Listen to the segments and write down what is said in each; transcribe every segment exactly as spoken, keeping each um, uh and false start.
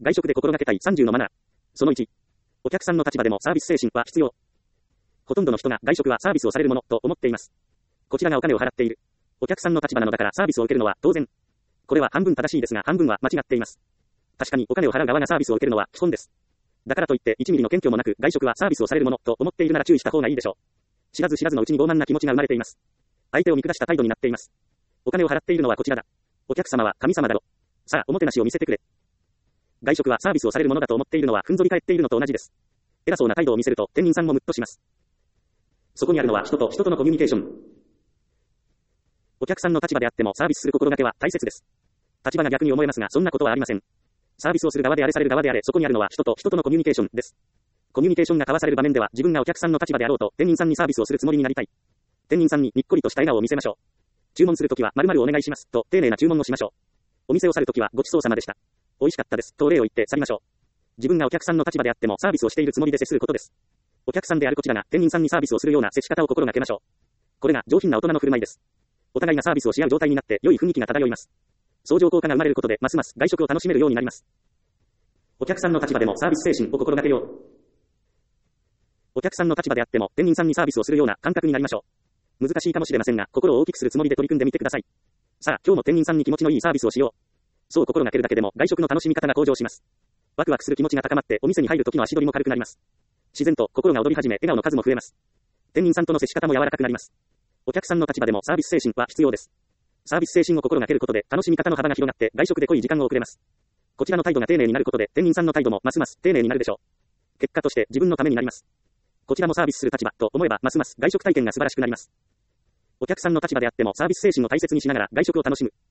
外食で心がけたいさんじゅうのマナー。そのいち。お客さんの立場でもサービス精神は必要。ほとんどの人が外食はサービスをされるものと思っています。こちらがお金を払っている。お客さんの立場なのだからサービスを受けるのは当然。これは半分正しいですが半分は間違っています。確かにお金を払う側がサービスを受けるのは基本です。だからといっていちミリの謙虚もなく外食はサービスをされるものと思っているなら注意した方がいいでしょう。知らず知らずのうちに傲慢な気持ちが生まれています。相手を見下した態度になっています。お金を払っているのはこちらだ。お客様は神様だろ。さあ、おもてなしを見せてくれ。外食はサービスをされるものだと思っているのはふんぞり返っているのと同じです。偉そうな態度を見せると店員さんもムッとします。そこにあるのは人と人とのコミュニケーション。お客さんの立場であってもサービスする心がけは大切です。立場が逆に思えますがそんなことはありません。サービスをする側であれされる側であれそこにあるのは人と人とのコミュニケーションです。コミュニケーションが交わされる場面では自分がお客さんの立場であろうと店員さんにサービスをするつもりになりたい。店員さんににっこりとした笑顔を見せましょう。注文するときは〇〇お願いしますと丁寧な注文をしましょう。お店を去るときはごちそうさまでした。美味しかったですとお礼を言って去りましょう。自分がお客さんの立場であってもサービスをしているつもりで接することです。お客さんであるこちらが店員さんにサービスをするような接し方を心がけましょう。これが上品な大人の振る舞いです。お互いがサービスをし合う状態になって良い雰囲気が漂います。相乗効果が生まれることでますます外食を楽しめるようになります。お客さんの立場でもサービス精神を心がけよう。お客さんの立場であっても店員さんにサービスをするような感覚になりましょう。難しいかもしれませんが心を大きくするつもりで取り組んでみてください。さあ今日も店員さんに気持ちのいいサービスをしよう。そう心がけるだけでも外食の楽しみ方が向上します。ワクワクする気持ちが高まってお店に入る時の足取りも軽くなります。自然と心が踊り始め笑顔の数も増えます。店員さんとの接し方も柔らかくなります。お客さんの立場でもサービス精神は必要です。サービス精神を心がけることで楽しみ方の幅が広がって外食で濃い時間を送れます。こちらの態度が丁寧になることで店員さんの態度もますます丁寧になるでしょう。結果として自分のためになります。こちらもサービスする立場と思えばますます外食体験が素晴らしくなります。お客さんの立場であってもサービス精神を大切にしながら外食を楽しむ。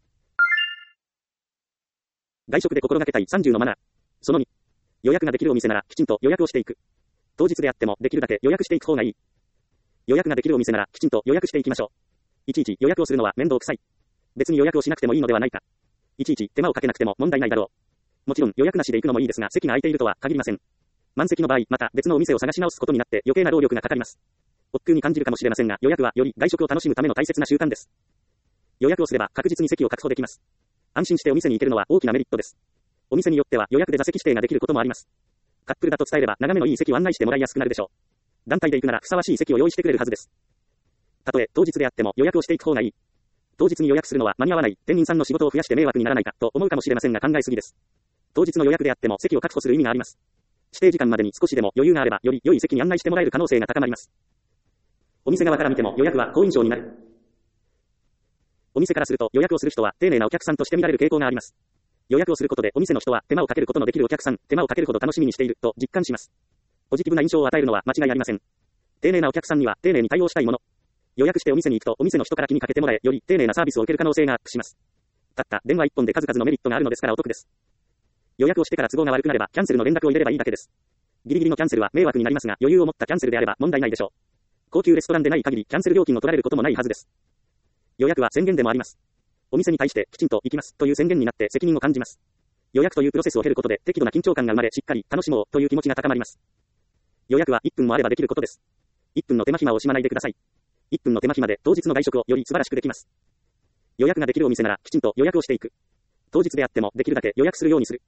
外食で心がけたいさんじゅうのマナー。そのに。予約ができるお店ならきちんと予約をしていく。当日であってもできるだけ予約していく方がいい。予約ができるお店ならきちんと予約していきましょう。いちいち予約をするのは面倒くさい。別に予約をしなくてもいいのではないか。いちいち手間をかけなくても問題ないだろう。もちろん予約なしで行くのもいいですが席が空いているとは限りません。満席の場合また別のお店を探し直すことになって余計な労力がかかります。億劫に感じるかもしれませんが予約はより外食を楽しむための大切な習慣です。予約をすれば確実に席を確保できます。安心してお店に行けるのは大きなメリットです。お店によっては予約で座席指定ができることもあります。カップルだと伝えれば眺めのいい席を案内してもらいやすくなるでしょう。団体で行くならふさわしい席を用意してくれるはずです。たとえ当日であっても予約をしていく方がいい。当日に予約するのは間に合わない、店員さんの仕事を増やして迷惑にならないかと思うかもしれませんが考えすぎです。当日の予約であっても席を確保する意味があります。指定時間までに少しでも余裕があればより良い席に案内してもらえる可能性が高まります。お店側から見ても予約は好印象になる。お店からすると予約をする人は丁寧なお客さんとして見られる傾向があります。予約をすることでお店の人は手間をかけることのできるお客さん、手間をかけるほど楽しみにしていると実感します。ポジティブな印象を与えるのは間違いありません。丁寧なお客さんには丁寧に対応したいもの。予約してお店に行くとお店の人から気にかけてもらえ、より丁寧なサービスを受ける可能性がアップします。たった電話一本で数々のメリットがあるのですからお得です。予約をしてから都合が悪くなればキャンセルの連絡を入れればいいだけです。ギリギリのキャンセルは迷惑になりますが余裕を持ったキャンセルであれば問題ないでしょう。高級レストランでない限りキャンセル料金を取られることもないはずです。予約は宣言でもあります。お店に対してきちんと行きますという宣言になって責任を感じます。予約というプロセスを経ることで適度な緊張感が生まれしっかり楽しもうという気持ちが高まります。予約はいっぷんもあればできることです。いっぷんの手間暇を惜しまないでください。いっぷんの手間暇で当日の外食をより素晴らしくできます。予約ができるお店ならきちんと予約をしていく。当日であってもできるだけ予約するようにする。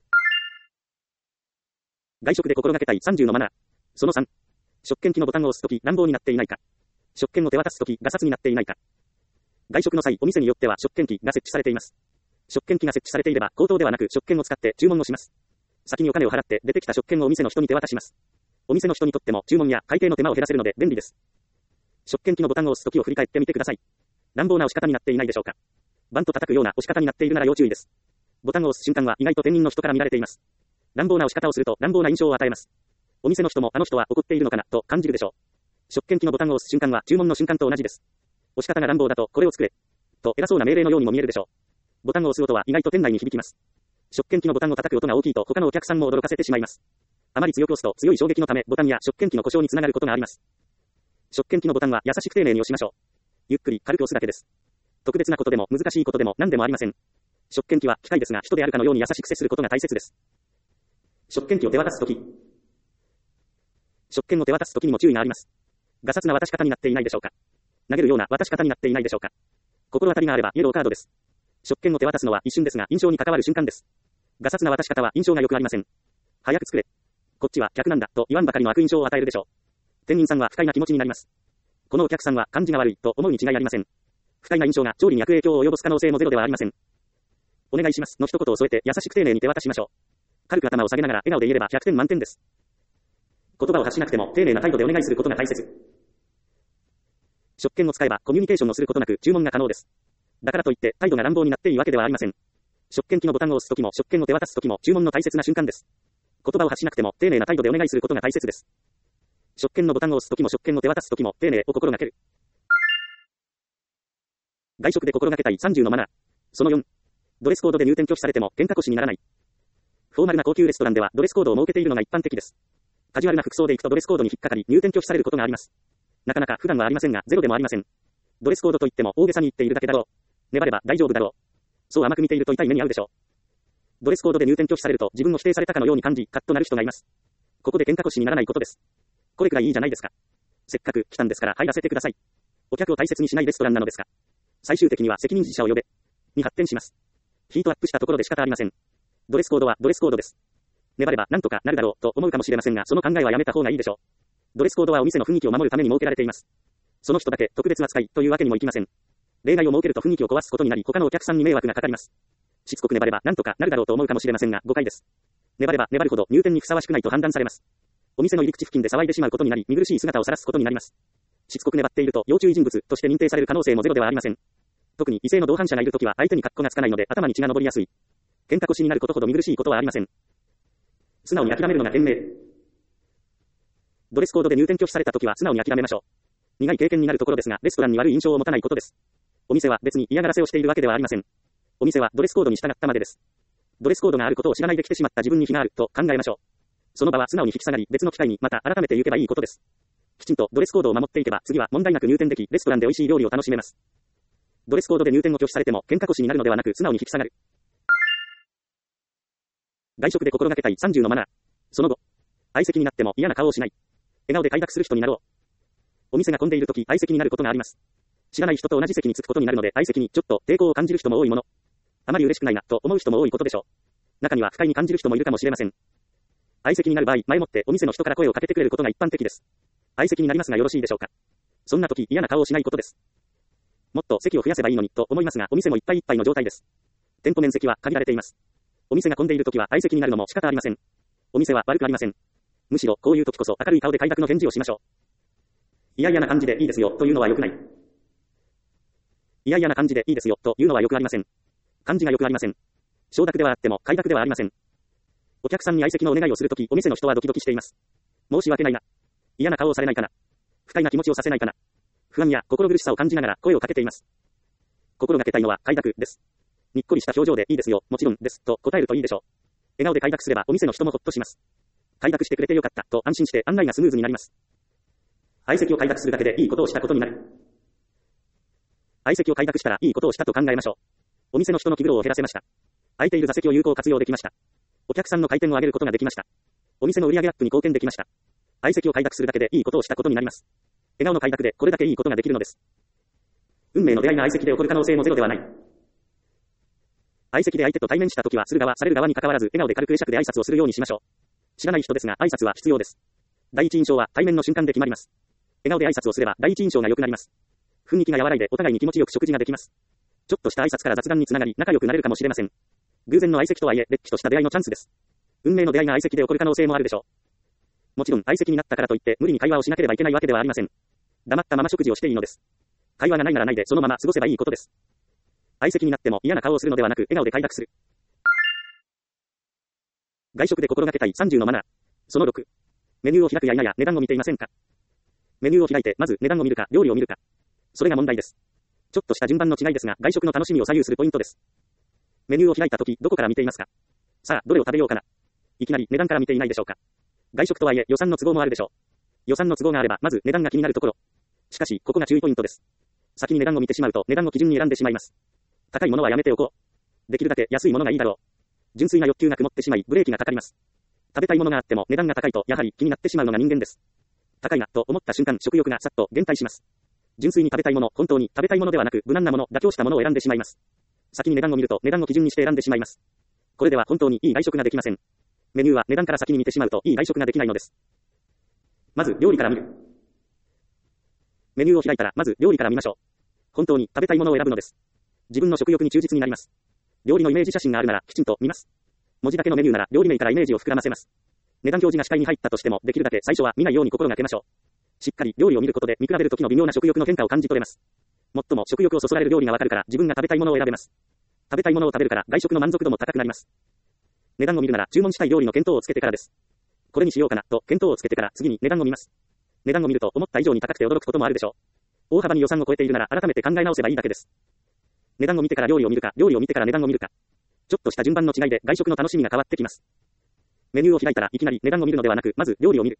外食で心がけたいさんじゅうのマナー。そのさん。食券機のボタンを押すとき乱暴になっていないか。食券を手渡すときガサツになっていないか。外食の際、お店によっては食券機が設置されています。食券機が設置されていれば口頭ではなく食券を使って注文をします。先にお金を払って出てきた食券をお店の人に手渡します。お店の人にとっても注文や会計の手間を減らせるので便利です。食券機のボタンを押すときを振り返ってみてください。乱暴な押し方になっていないでしょうか。バンと叩くような押し方になっているなら要注意です。ボタンを押す瞬間は意外と店員の人から見られています。乱暴な押し方をすると乱暴な印象を与えます。お店の人もあの人は怒っているのかなと感じるでしょう。食券機のボタンを押す瞬間は注文の瞬間と同じです。押し方が乱暴だとこれを作れと偉そうな命令のようにも見えるでしょう。ボタンを押す音は意外と店内に響きます。食券機のボタンを叩く音が大きいと他のお客さんも驚かせてしまいます。あまり強く押すと強い衝撃のためボタンや食券機の故障につながることがあります。食券機のボタンは優しく丁寧に押しましょう。ゆっくり軽く押すだけです。特別なことでも難しいことでも何でもありません。食券機は機械ですが人であるかのように優しく接することが大切です。食券機を手渡すとき。食券を手渡すときにも注意があります。ガサツな渡し方になっていないでしょうか。投げるような渡し方になっていないでしょうか。心当たりがあればイエローカードです。食券を手渡すのは一瞬ですが印象に関わる瞬間です。 ガサツな渡し方は印象が良くありません。早く作れ。こっちは客なんだと言わんばかりの悪印象を与えるでしょう。店員さんは不快な気持ちになります。このお客さんは感じが悪いと思うに違いありません。不快な印象が調理に悪影響を及ぼす可能性もゼロではありません。お願いしますの一言を添えて優しく丁寧に手渡しましょう。軽く頭を下げながら笑顔で言えればひゃくてん満点です。言葉を発しなくても丁寧な態度でお願いすることが大切。職権を使えばコミュニケーションをすることなく注文が可能です。だからといって態度が乱暴になっていいわけではありません。職権機のボタンを押すときも職権を手渡すときも注文の大切な瞬間です。言葉を発しなくても丁寧な態度でお願いすることが大切です。職権のボタンを押すときも職権を手渡すときも丁寧を心がける。外食で心がけたいさんじゅうのマナー。そのよん。ドレスコードで入店拒否されても喧嘩腰にならない。フォーマルな高級レストランではドレスコードを設けているのが一般的です。カジュアルな服装で行くとドレスコードに引っかかり入店拒否されることがあります。なかなか普段はありませんがゼロでもありません。ドレスコードといっても大げさに言っているだけだろう。粘れば大丈夫だろう。そう甘く見ていると痛い目に遭うでしょう。ドレスコードで入店拒否されると自分を否定されたかのように感じカッとなる人がいます。ここで喧嘩腰にならないことです。これくらいいいじゃないですか。せっかく来たんですから入らせてください。お客を大切にしないレストランなのですか。最終的には責任者を呼べに発展します。ヒートアップしたところで仕方ありません。ドレスコードはドレスコードです。粘ればなんとかなるだろうと思うかもしれませんがその考えはやめた方がいいでしょう。ドレスコードはお店の雰囲気を守るために設けられています。その人だけ特別扱いというわけにもいきません。例外を設けると雰囲気を壊すことになり他のお客さんに迷惑がかかります。しつこく粘ればなんとかなるだろうと思うかもしれませんが誤解です。粘れば粘るほど入店にふさわしくないと判断されます。お店の入り口付近で騒いでしまうことになり見苦しい姿を晒すことになります。しつこく粘っていると要注意人物として認定される可能性もゼロではありません。特に異性の同伴者がいるときは相手に格好がつかないので頭に血が上りやすい。喧嘩腰になることほど見苦しいことはありません。素直に諦めるのが賢明。ドレスコードで入店拒否されたときは素直に諦めましょう。苦い経験になるところですがレストランに悪い印象を持たないことです。お店は別に嫌がらせをしているわけではありません。お店はドレスコードに従ったまでです。ドレスコードがあることを知らないで来てしまった自分に非があると考えましょう。その場は素直に引き下がり別の機会にまた改めて行けばいいことです。きちんとドレスコードを守っていけば次は問題なく入店できレストランで美味しい料理を楽しめます。ドレスコードで入店を拒否されても喧嘩腰になるのではなく素直に引き下がる。外食で心がけたいさんじゅうのマナー。その後、相席になっても嫌な顔をしない。笑顔で快諾する人になろう。お店が混んでいるとき相席になることがあります。知らない人と同じ席に着くことになるので相席にちょっと抵抗を感じる人も多いもの。あまり嬉しくないなと思う人も多いことでしょう。中には不快に感じる人もいるかもしれません。相席になる場合、前もってお店の人から声をかけてくれることが一般的です。相席になりますがよろしいでしょうか。そんな時嫌な顔をしないことです。もっと席を増やせばいいのにと思いますがお店もいっぱいいっぱいの状態です。店舗面積は限られています。お店が混んでいるときは相席になるのも仕方ありません。お店は悪くありません。むしろこういう時こそ明るい顔で快諾の返事をしましょう。いやいやな感じでいいですよというのは良くない。いやいやな感じでいいですよというのは良くありません。感じが良くありません。承諾ではあっても快諾ではありません。お客さんに相席のお願いをするときお店の人はドキドキしています。申し訳ないな。嫌な顔をされないかな。不快な気持ちをさせないかな。不安や心苦しさを感じながら声をかけています。心がけたいのは快諾です。にっこりした表情でいいですよ、もちろんですと答えるといいでしょう。笑顔で快諾すればお店の人もほっとします。快諾してくれてよかったと安心して案内がスムーズになります。相席を快諾するだけでいいことをしたことになる。相席を快諾したらいいことをしたと考えましょう。お店の人の気苦労を減らせました。空いている座席を有効活用できました。お客さんの回転を上げることができました。お店の売上アップに貢献できました。相席を快諾するだけでいいことをしたことになります。笑顔の快諾でこれだけいいことができるのです。運命の出会いが相席で起こる可能性もゼロではない。相席で相手と対面したときはする側、される側に関わらず笑顔で軽く会釈で挨拶をするようにしましょう。知らない人ですが挨拶は必要です。第一印象は対面の瞬間で決まります。笑顔で挨拶をすれば第一印象が良くなります。雰囲気が和らいでお互いに気持ちよく食事ができます。ちょっとした挨拶から雑談につながり仲良くなれるかもしれません。偶然の相席とはいえ、れっきとした出会いのチャンスです。運命の出会いが相席で起こる可能性もあるでしょう。もちろん相席になったからといって無理に会話をしなければいけないわけではありません。黙ったまま食事をしていいのです。会話がないならないでそのまま過ごせばいいことです。相席になっても嫌な顔をするのではなく笑顔で快諾する。外食で心がけたいさんじゅうのマナー。そのろく。メニューを開くや否や値段を見ていませんか。メニューを開いてまず値段を見るか料理を見るか。それが問題です。ちょっとした順番の違いですが外食の楽しみを左右するポイントです。メニューを開いたときどこから見ていますか。さあどれを食べようかな。いきなり値段から見ていないでしょうか。外食とはいえ予算の都合もあるでしょう。予算の都合があればまず値段が気になるところ。しかしここが注意ポイントです。先に値段を見てしまうと値段を基準に選んでしまいます。高いものはやめておこう。できるだけ安いものがいいだろう。純粋な欲求が曇ってしまいブレーキがかかります。食べたいものがあっても値段が高いとやはり気になってしまうのが人間です。高いなと思った瞬間食欲がさっと減退します。純粋に食べたいもの、本当に食べたいものではなく無難なもの、妥協したものを選んでしまいます。先に値段を見ると値段を基準にして選んでしまいます。 これでは本当にいい外食ができません。メニューは値段から先に見てしまうといい外食ができないのです。まず料理から見る。メニューを開いたらまず料理から見ましょう。本当に食べたいものを選ぶのです。自分の食欲に忠実になります。料理のイメージ写真があるならきちんと見ます。文字だけのメニューなら料理名からイメージを膨らませます。値段表示が視界に入ったとしてもできるだけ最初は見ないように心がけましょう。しっかり料理を見ることで見比べる時の微妙な食欲の変化を感じ取れます。もっとも食欲をそそられる料理がわかるから自分が食べたいものを選べます。食べたいものを食べるから外食の満足度も高くなります。値段を見るなら注文したい料理の検討をつけてからです。これにしようかなと検討をつけてから次に値段を見ます。値段を見ると思った以上に高くて驚くこともあるでしょう。大幅に予算を超えているなら改めて考え直せばいいだけです。値段を見てから料理を見るか、料理を見てから値段を見るか。ちょっとした順番の違いで外食の楽しみが変わってきます。メニューを開いたらいきなり値段を見るのではなく、まず料理を見る。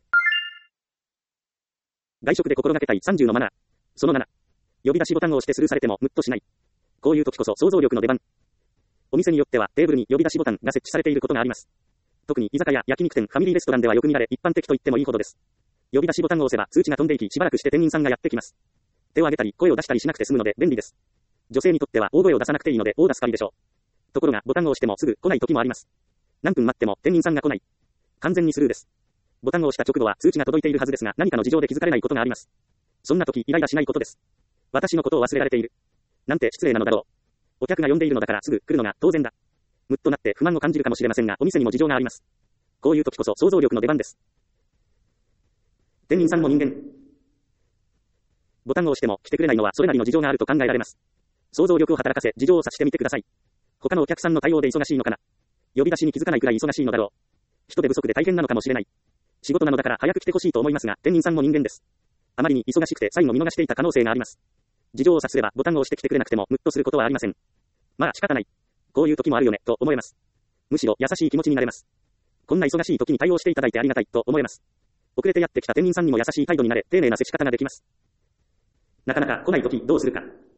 外食で心がけたいさんじゅうのマナー。そのなな。呼び出しボタンを押してスルーされてもムッとしない。こういう時こそ想像力の出番。お店によってはテーブルに呼び出しボタンが設置されていることがあります。特に居酒屋、焼肉店、ファミリーレストランではよく見られ一般的と言ってもいいほどです。呼び出しボタンを押せば通知が飛んでいきしばらくして店員さんがやってきます。手を挙げたり声を出したりしなくて済むので便利です。女性にとっては大声を出さなくていいので大助かりでしょう。ところがボタンを押してもすぐ来ない時もあります。何分待っても店員さんが来ない。完全にスルーです。ボタンを押した直後は通知が届いているはずですが何かの事情で気づかれないことがあります。そんな時イライラしないことです。私のことを忘れられている。なんて失礼なのだろう。お客が呼んでいるのだからすぐ来るのが当然だ。むっとなって不満を感じるかもしれませんがお店にも事情があります。こういう時こそ想像力の出番です。店員さんも人間。ボタンを押しても来てくれないのはそれなりの事情があると考えられます。想像力を働かせ事情を察してみてください。他のお客さんの対応で忙しいのかな。呼び出しに気づかないくらい忙しいのだろう。人手不足で大変なのかもしれない。仕事なのだから早く来てほしいと思いますが店員さんも人間です。あまりに忙しくて最後見逃していた可能性があります。事情を察すればボタンを押してきてくれなくてもムッとすることはありません。まあ仕方ない。こういう時もあるよねと思えます。むしろ優しい気持ちになれます。こんな忙しい時に対応していただいてありがたいと思えます。遅れてやってきた店員さんにも優しい態度になれ丁寧な接し方ができます。なかなか来ない時どうするか。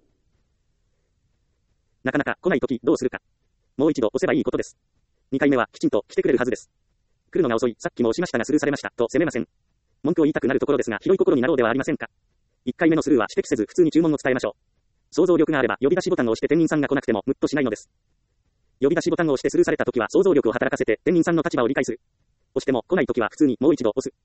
なかなか来ない時どうするか。もう一度押せばいいことです。にかいめはきちんと来てくれるはずです。来るのが遅い、さっきも押しましたがスルーされましたと責めません。文句を言いたくなるところですが広い心になろうではありませんか。いっかいめのスルーは指摘せず普通に注文を伝えましょう。想像力があれば呼び出しボタンを押して店員さんが来なくてもムッとしないのです。呼び出しボタンを押してスルーされた時は想像力を働かせて店員さんの立場を理解する。押しても来ない時は普通にもう一度押す。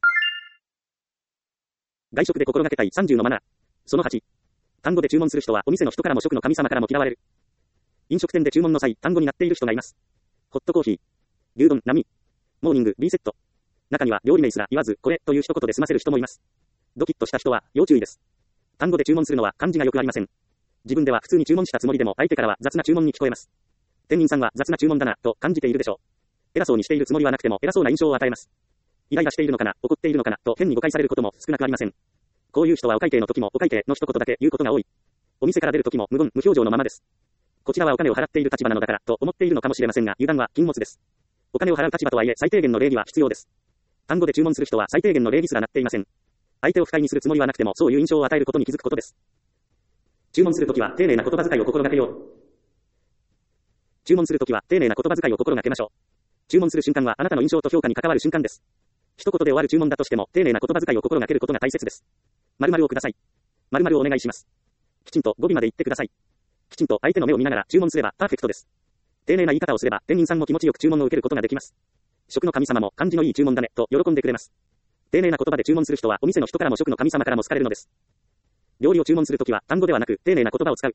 外食で心がけたいさんじゅうのマナー。そのはち。単語で注文する人はお店の人からも食の神様からも嫌われる。飲食店で注文の際、単語になっている人がいます。ホットコーヒー、牛丼、並、モーニング、Bセット。中には料理名すら言わず、これという一言で済ませる人もいます。ドキッとした人は要注意です。単語で注文するのは漢字がよくありません。自分では普通に注文したつもりでも相手からは雑な注文に聞こえます。店員さんは雑な注文だなと感じているでしょう。偉そうにしているつもりはなくても偉そうな印象を与えます。イライラしているのかな、怒っているのかなと変に誤解されることも少なくありません。こういう人はお会計の時もお会計の一言だけ言うことが多い。お店から出る時も無言無表情のままです。こちらはお金を払っている立場なのだからと思っているのかもしれませんが油断は禁物です。お金を払う立場とはいえ最低限の礼儀は必要です。単語で注文する人は最低限の礼儀すらなっていません。相手を不快にするつもりはなくてもそういう印象を与えることに気づくことです。注文するときは丁寧な言葉遣いを心がけよう。注文するときは丁寧な言葉遣いを心がけましょう。注文する瞬間はあなたの印象と評価に関わる瞬間です。一言で終わる注文だとしても丁寧な言葉遣いを心がけることが大切です。〇〇をください。〇〇をお願いします。きちんと語尾まで言ってください。きちんと相手の目を見ながら注文すればパーフェクトです。丁寧な言い方をすれば店員さんも気持ちよく注文を受けることができます。食の神様も感じのいい注文だねと喜んでくれます。丁寧な言葉で注文する人はお店の人からも食の神様からも好かれるのです。料理を注文するときは単語ではなく丁寧な言葉を使う。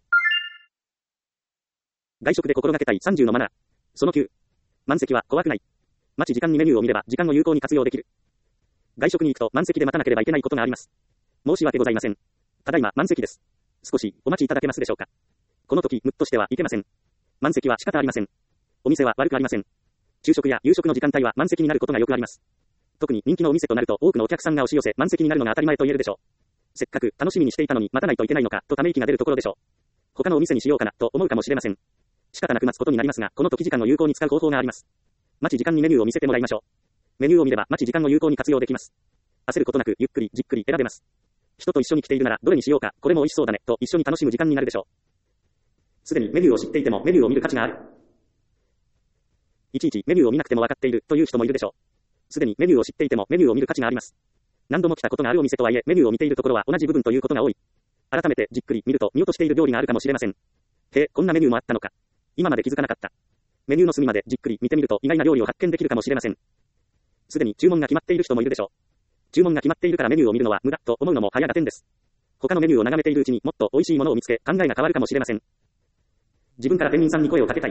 外食で心がけたいさんじゅうのマナー。そのきゅう。満席は怖くない。待ち時間にメニューを見れば時間を有効に活用できる。外食に行くと満席で待たなければいけないことがあります。申し訳ございません。ただいま満席です。少しお待ちいただけますでしょうか。この時ムッとしてはいけません。満席は仕方ありません。お店は悪くありません。昼食や夕食の時間帯は満席になることがよくあります。特に人気のお店となると多くのお客さんが押し寄せ満席になるのが当たり前と言えるでしょう。せっかく楽しみにしていたのに待たないといけないのかとため息が出るところでしょう。他のお店にしようかなと思うかもしれません。仕方なく待つことになりますが、この時時間を有効に使う方法があります。待ち時間にメニューを見せてもらいましょう。メニューを見れば待ち時間を有効に活用できます。焦ることなくゆっくりじっくり選べます。人と一緒に来ているならどれにしようか、これも美味しそうだねと一緒に楽しむ時間になるでしょう。すでにメニューを知っていてもメニューを見る価値がある。いちいちメニューを見なくても分かっているという人もいるでしょう。すでにメニューを知っていてもメニューを見る価値があります。何度も来たことがあるお店とはいえメニューを見ているところは同じ部分ということが多い。改めてじっくり見ると見落としている料理があるかもしれません。へえ、こんなメニューもあったのか。今まで気づかなかった。 メニューの隅までじっくり見てみると意外な料理を発見できるかもしれません。すでに注文が決まっている人もいるでしょう。注文が決まっているからメニューを見るのは無駄と思うのも早が点です。他のメニューを眺めているうちにもっと美味しいものを見つけ考えが変わるかもしれません。自分から店員さんに声をかけたい。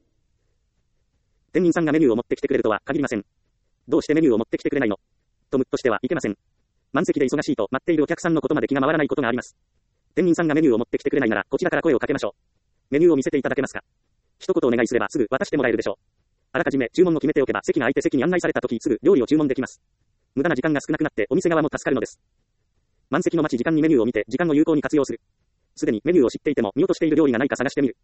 店員さんがメニューを持ってきてくれるとは限りません。どうしてメニューを持ってきてくれないのとムッとしてはいけません。満席で忙しいと待っているお客さんのことまで気が回らないことがあります。店員さんがメニューを持ってきてくれないならこちらから声をかけましょう。メニューを見せていただけますか。一言お願いすればすぐ渡してもらえるでしょう。あらかじめ注文を決めておけば席が空いて席に案内された時すぐ料理を注文できます。無駄な時間が少なくなってお店側も助かるのです。満席の待ち時間にメニューを見て時間を有効に活用する。すでにメニューを知っていても見落としている料理がないか探してみる。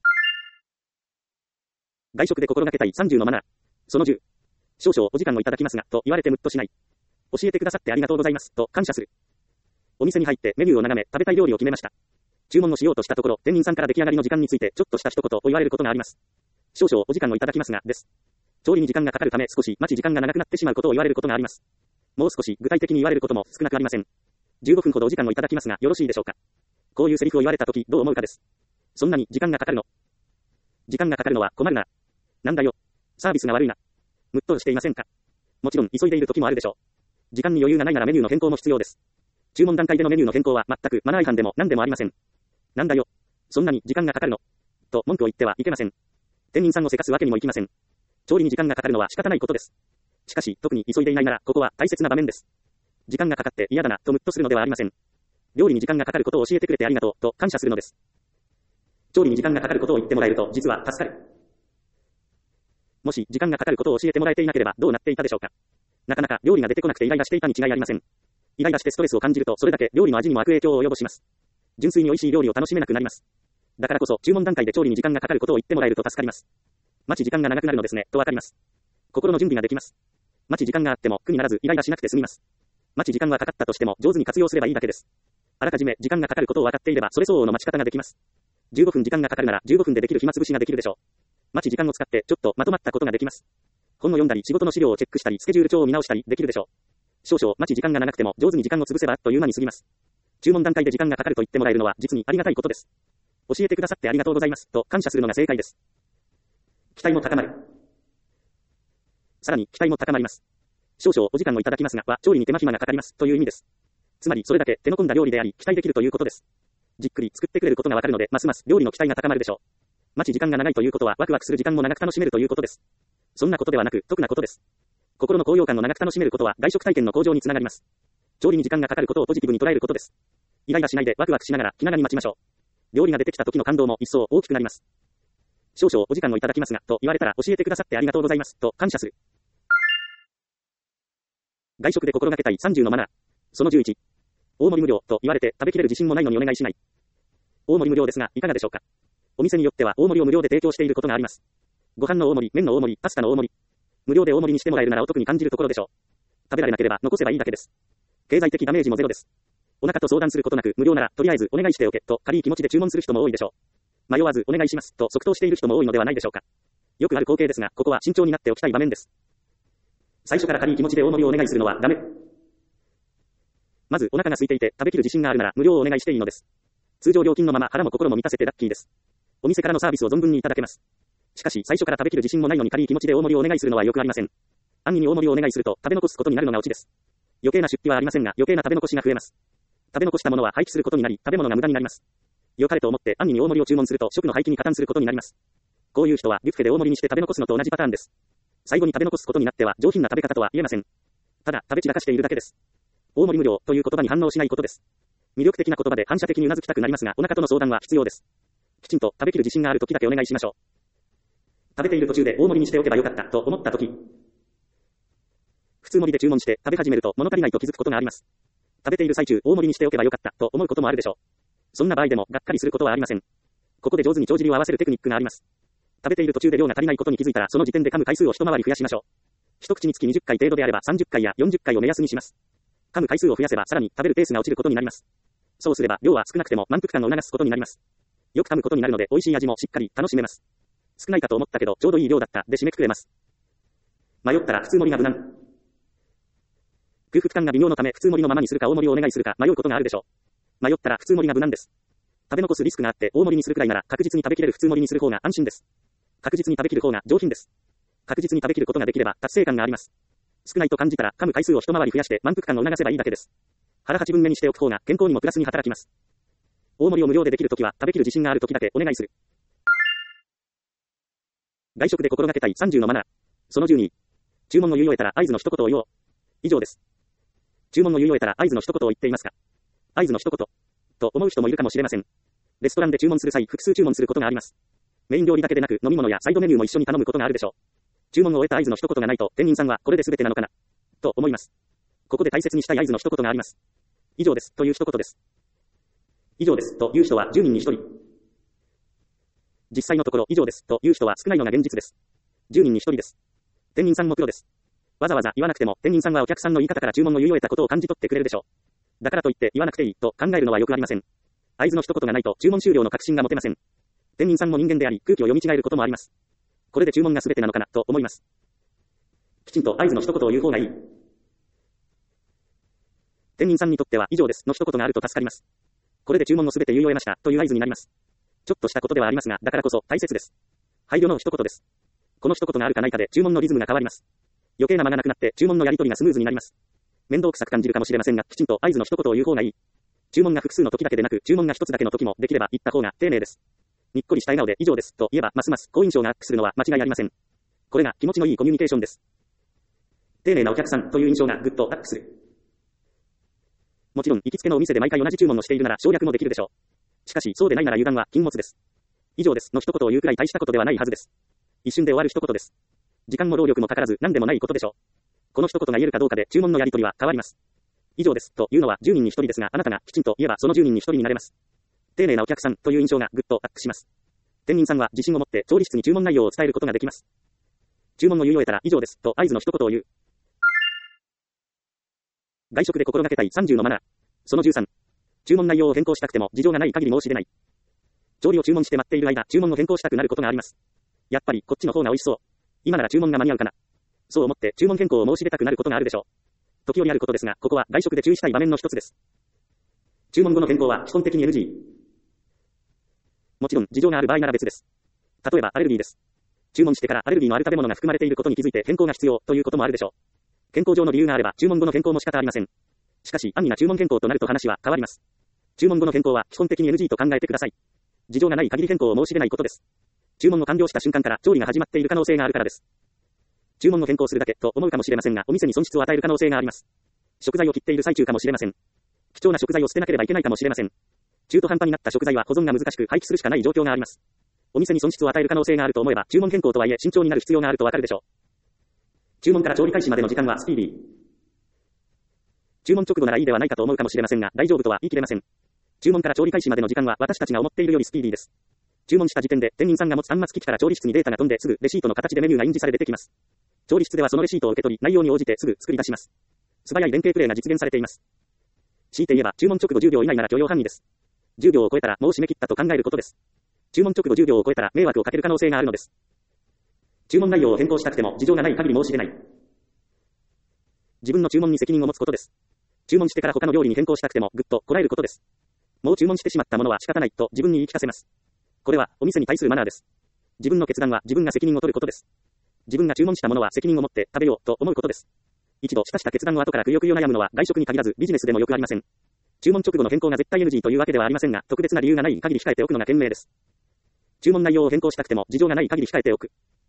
外食で心がけたいさんじゅうのマナー。そのじゅう。少々お時間をいただきますが、と言われてムッとしない。教えてくださってありがとうございます、と感謝する。お店に入ってメニューを眺め、食べたい料理を決めました。注文をしようとしたところ、店員さんから出来上がりの時間についてちょっとした一言を言われることがあります。少々お時間をいただきますが、です。調理に時間がかかるため少し待ち時間が長くなってしまうことを言われることがあります。もう少し具体的に言われることも少なくありません。じゅうごふんほどお時間をいただきますが、よろしいでしょうか。こういうセリフを言われたとき、どう思うかです。そんなに時間がかかるの。時間がかかるのは困るな。なんだよ。サービスが悪いな。ムッとしていませんか。もちろん急いでいる時もあるでしょう。時間に余裕がないならメニューの変更も必要です。注文段階でのメニューの変更は全くマナー違反でも何でもありません。なんだよ。そんなに時間がかかるの。と文句を言ってはいけません。店員さんをせかすわけにもいきません。調理に時間がかかるのは仕方ないことです。しかし、特に急いでいないなら、ここは大切な場面です。時間がかかって嫌だな、とムッとするのではありません。料理に時間がかかることを教えてくれてありがとう、と感謝するのです。調理に時間がかかることを言ってもらえると、実は助かる。もし、時間がかかることを教えてもらえていなければ、どうなっていたでしょうか。なかなか料理が出てこなくてイライラしていたに違いありません。イライラしてストレスを感じると、それだけ料理の味にも悪影響を及ぼします。純粋に美味しい料理を楽しめなくなります。だからこそ、注文段階で調理に時間がかかることを言ってもらえると助かります。待ち時間が長くなるのですね、とわかります。心の準備ができます。待ち時間があっても苦にならずイライラしなくて済みます。待ち時間はかかったとしても上手に活用すればいいだけです。あらかじめ時間がかかることを分かっていればそれ相応の待ち方ができます。じゅうごふん時間がかかるならじゅうごふんでできる暇つぶしができるでしょう。待ち時間を使ってちょっとまとまったことができます。本を読んだり仕事の資料をチェックしたりスケジュール帳を見直したりできるでしょう。少々待ち時間が長くても上手に時間を潰せばあっという間に過ぎます。注文段階で時間がかかると言ってもらえるのは実にありがたいことです。教えてくださってありがとうございますと感謝するのが正解です。期待も高まる。さらに期待も高まります。少々お時間をいただきますがは調理に手間暇がかかりますという意味です。つまりそれだけ手の込んだ料理であり期待できるということです。じっくり作ってくれることがわかるのでますます料理の期待が高まるでしょう。待ち時間が長いということはワクワクする時間も長く楽しめるということです。そんなことではなく得なことです。心の高揚感を長く楽しめることは外食体験の向上につながります。調理に時間がかかることをポジティブに捉えることです。イライラしないでワクワクしながら気長に待ちましょう。料理が出てきた時の感動も一層大きくなります。少々お時間をいただきますがと言われたら教えてくださってありがとうございますと感謝する。外食で心がけたいさんじゅうのマナー。そのじゅういち。大盛り無料と言われて食べきれる自信もないのにお願いしない。大盛り無料ですがいかがでしょうか。お店によっては大盛りを無料で提供していることがあります。ご飯の大盛り、麺の大盛り、パスタの大盛り。無料で大盛りにしてもらえるならお得に感じるところでしょう。食べられなければ残せばいいだけです。経済的ダメージもゼロです。お腹と相談することなく無料ならとりあえずお願いしておけと軽い気持ちで注文する人も多いでしょう。迷わずお願いしますと即答している人も多いのではないでしょうか。よくある光景ですがここは慎重になっておきたい場面です。最初から軽い気持ちで大盛りをお願いするのはダメ。まずお腹が空いていて食べきる自信があるなら無料をお願いしていいのです。通常料金のまま腹も心も満たせてラッキーです。お店からのサービスを存分にいただけます。しかし最初から食べきる自信もないのに軽い気持ちで大盛りをお願いするのはよくありません。安易に大盛りをお願いすると食べ残すことになるのがオチです。余計な出費はありませんが余計な食べ残しが増えます。食べ残したものは廃棄することになり食べ物が無駄になります。良かれと思って安易に大盛りを注文すると食の廃棄に加担することになります。こういう人はビュッフェで大盛りにして食べ残すのと同じパターンです。最後に食べ残すことになっては上品な食べ方とは言えません。ただ食べ散らかしているだけです。大盛り無料という言葉に反応しないことです。魅力的な言葉で反射的に頷きたくなりますがお腹との相談は必要です。きちんと食べきる自信がある時だけお願いしましょう。食べている途中で大盛りにしておけばよかったと思った時、普通盛りで注文して食べ始めると物足りないと気づくことがあります。食べている最中大盛りにしておけばよかったと思うこともあるでしょう。そんな場合でもがっかりすることはありません。ここで上手に帳尻を合わせるテクニックがあります。食べている途中で量が足りないことに気づいたらその時点で噛む回数を一回り増やしましょう。一口につきにじゅっかい程度であればさんじゅっかいやよんじゅっかいを目安にします。噛む回数を増やせばさらに食べるペースが落ちることになります。そうすれば量は少なくても満腹感を促すことになります。よく噛むことになるので美味しい味もしっかり楽しめます。少ないかと思ったけどちょうどいい量だったで締めくくれます。迷ったら普通盛りが無難。空腹感が微妙のため普通盛りのままにするか大盛りをお願いするか迷うことがあるでしょう。迷ったら普通盛りが無難です。食べ残すリスクがあって大盛りにするくらいなら確実に食べきれる普通盛りにする方が安心です。 確実に食べきる方が上品です。確実に食べきることができれば達成感があります。少ないと感じたら噛む回数を一回り増やして満腹感を促せばいいだけです。腹八分目にしておく方が健康にもプラスに働きます。大盛りを無料でできるときは食べきる自信があるときだけお願いする。外食で心がけたいさんじゅうのマナー。そのじゅうに。注文を言い終えたら合図の一言を言おう。以上です。注文を言い終えたら合図の一言を言っていますか？合図の一言と思う人もいるかもしれません。レストランで注文する際、複数注文することがあります。メイン料理だけでなく飲み物やサイドメニューも一緒に頼むことがあるでしょう。注文を終えた合図の一言がないと店員さんはこれで全てなのかなと思います。ここで大切にしたい合図の一言があります。以上ですという一言です。以上ですという人はじゅうにんにひとり。実際のところ以上ですという人は少ないのが現実です。じゅうにんにひとりです。店員さんもプロです。わざわざ言わなくても店員さんはお客さんの言い方から注文を言い終えたことを感じ取ってくれるでしょう。だからといって言わなくていいと考えるのはよくありません。合図の一言がないと注文終了の確信が持てません。店員さんも人間であり空気を読み違えることもあります。これで注文が全てなのかなと思います。きちんと合図の一言を言う方がいい。店員さんにとっては以上ですの一言があると助かります。これで注文を全て言い終えましたという合図になります。ちょっとしたことではありますが、だからこそ大切です。配慮の一言です。この一言があるかないかで注文のリズムが変わります。余計な間がなくなって注文のやり取りがスムーズになります。面倒くさく感じるかもしれませんが、きちんと合図の一言を言う方がいい。注文が複数の時だけでなく、注文が一つだけの時もできれば言った方が丁寧です。にっこりした笑顔で以上ですと言えばますます好印象がアップするのは間違いありません。これが気持ちのいいコミュニケーションです。丁寧なお客さんという印象がぐっとアップする。もちろん行きつけのお店で毎回同じ注文をしているなら省略もできるでしょう。しかしそうでないなら油断は禁物です。以上ですの一言を言うくらい大したことではないはずです。一瞬で終わる一言です。時間も労力もかからず何でもないことでしょう。この一言が言えるかどうかで注文のやり取りは変わります。以上ですというのはじゅうにんにひとりですが、あなたがきちんと言えばそのじゅうにんにひとりになれます。丁寧なお客さんという印象がぐっとアップします。店員さんは自信を持って調理室に注文内容を伝えることができます。注文を言い終えたら以上ですと合図の一言を言う。外食で心がけたいさんじゅうのマナー。そのじゅうさん。注文内容を変更したくても事情がない限り申し出ない。調理を注文して待っている間、注文を変更したくなることがあります。やっぱりこっちの方が美味しそう。今なら注文が間に合うかな。そう思って注文変更を申し出たくなることがあるでしょう。時折あることですが、ここは外食で注意したい場面の一つです。注文後の変更は基本的に エヌジー。もちろん事情がある場合なら別です。例えばアレルギーです。注文してからアレルギーのある食べ物が含まれていることに気づいて変更が必要ということもあるでしょう。健康上の理由があれば注文後の変更も仕方ありません。しかし安易な注文変更となると話は変わります。注文後の変更は基本的に エヌジー と考えてください。事情がない限り変更を申し出ないことです。注文を完了した瞬間から調理が始まっている可能性があるからです。注文を変更するだけと思うかもしれませんが、お店に損失を与える可能性があります。食材を切っている最中かもしれません。貴重な食材を捨てなければいけないかもしれません。中途半端になった食材は保存が難しく廃棄するしかない状況があります。お店に損失を与える可能性があると思えば、注文変更とはいえ慎重になる必要があるとわかるでしょう。注文から調理開始までの時間はスピーディー。注文直後ならいいではないかと思うかもしれませんが、大丈夫とは言い切れません。注文から調理開始までの時間は私たちが思っているよりスピーディーです。注文した時点で店員さんが持つ端末機器から調理室にデータが飛んですぐレシートの形でメニューが印字され出てきます。調理室ではそのレシートを受け取り、内容に応じてすぐ作り出します。素早い連携プレーが実現されています。強いて言えば注文直後じゅうびょう以内なら許容範囲です。じゅうびょうを超えたらもう締め切ったと考えることです。注文直後じゅうびょうを超えたら迷惑をかける可能性があるのです。注文内容を変更したくても事情がない限り申し出ない。自分の注文に責任を持つことです。注文してから他の料理に変更したくてもぐっとこらえることです。もう注文してしまったものは仕方ないと自分に言い聞かせます。これはお店に対するマナーです。自分の決断は自分が責任を取ることです。自分が注文したものは責任を持って食べようと思うことです。一度したした決断を後からくよくよ悩むのは外食に限らずビジネスでもよくありません。注文直後の変更が絶対 エヌジー というわけではありませんが、特別な理由がない限り控えておくのが賢明です。注文内容を変更したくても事情がない限り控えておく。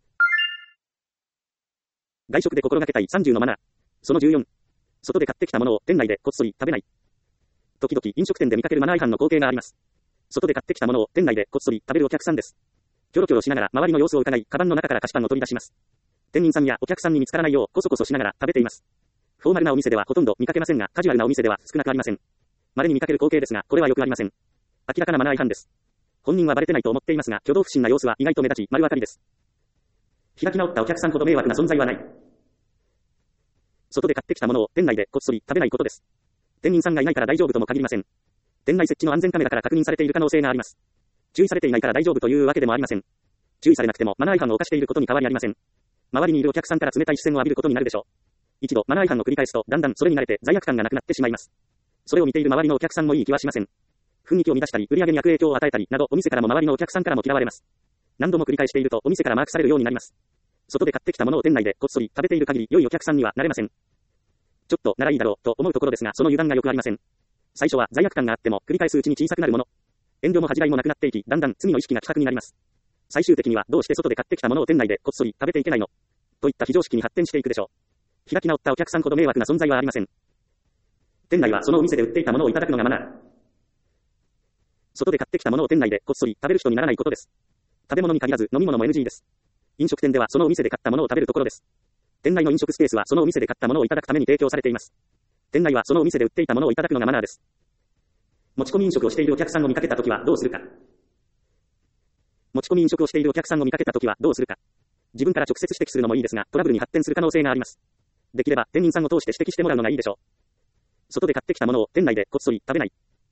外食で心がけたいさんじゅうのマナー。そのじゅうよん。外で買ってきたものを店内でこっそり食べない。時々飲食店で見かけるマナー違反の光景があります。外で買ってきたものを店内でこっそり食べるお客さんです。キョロキョロしながら周りの様子を伺い、カバンの中から菓子パンを取り出します。店員さんやお客さんに見つからないようコソコソしながら食べています。フォーマルなお店ではほとんど見かけませんが、カジュアルなお店では少なくありません。稀に見かける光景ですが、これはよくありません。明らかなマナー違反です。本人はバレてないと思っていますが、挙動不審な様子は意外と目立ち、丸分かりです。開き直ったお客さんほど迷惑な存在はない。外で買ってきたものを店内でこっそり食べないことです。店員さんがいないから大丈夫とも限りません。店内設置の安全カメラから確認されている可能性があります。注意されていないから大丈夫というわけでもありません。注意されなくてもマナー違反を犯していることに変わりありません。周りにいるお客さんから冷たい視線を浴びることになるでしょう。一度マナー違反を繰り返すとだんだんそれに慣れて罪悪感がなくなってしまいます。それを見ている周りのお客さんもいい気はしません。雰囲気を乱したり売り上げに悪影響を与えたりなどお店からも周りのお客さんからも嫌われます。 何度も繰り返しているとお店からマークされるようになります。外で買ってきたものを店内でこっそり食べている限り良いお客さんにはなれません。ちょっとならいいだろうと思うところですが、その油断がよくありません。最初は罪悪感があっても繰り返すうちに小さくなるもの。遠慮も恥じらいもなくなっていき、だんだん罪の意識が希薄になります。最終的にはどうして外で買ってきたものを店内でこっそり食べていけないのといった非常識に発展していくでしょう。開き直ったお客さんほど迷惑な存在はありません。店内はそのお店で売っていたものをいただくのがマナー。外で買ってきたものを店内でこっそり食べる人にならないことです。食べ物に限らず飲み物も エヌジー です。飲食店ではそのお店で買ったものを食べるところです。店内の飲食スペースはそのお店で買ったものをいただくために提供されています。店内はそのお店で売っていたものをいただくのがマナーです。持ち込み飲食をしているお客さんを見かけたときはどうするか。持ち込み飲食をしているお客さんを見かけたときはどうするか。自分から直接指摘するのもいいですが、トラブルに発展する可能性があります。できれば店員さんを通して指摘してもらうのがいいでしょう。外で買ってきたものを店内でこっそり食べない。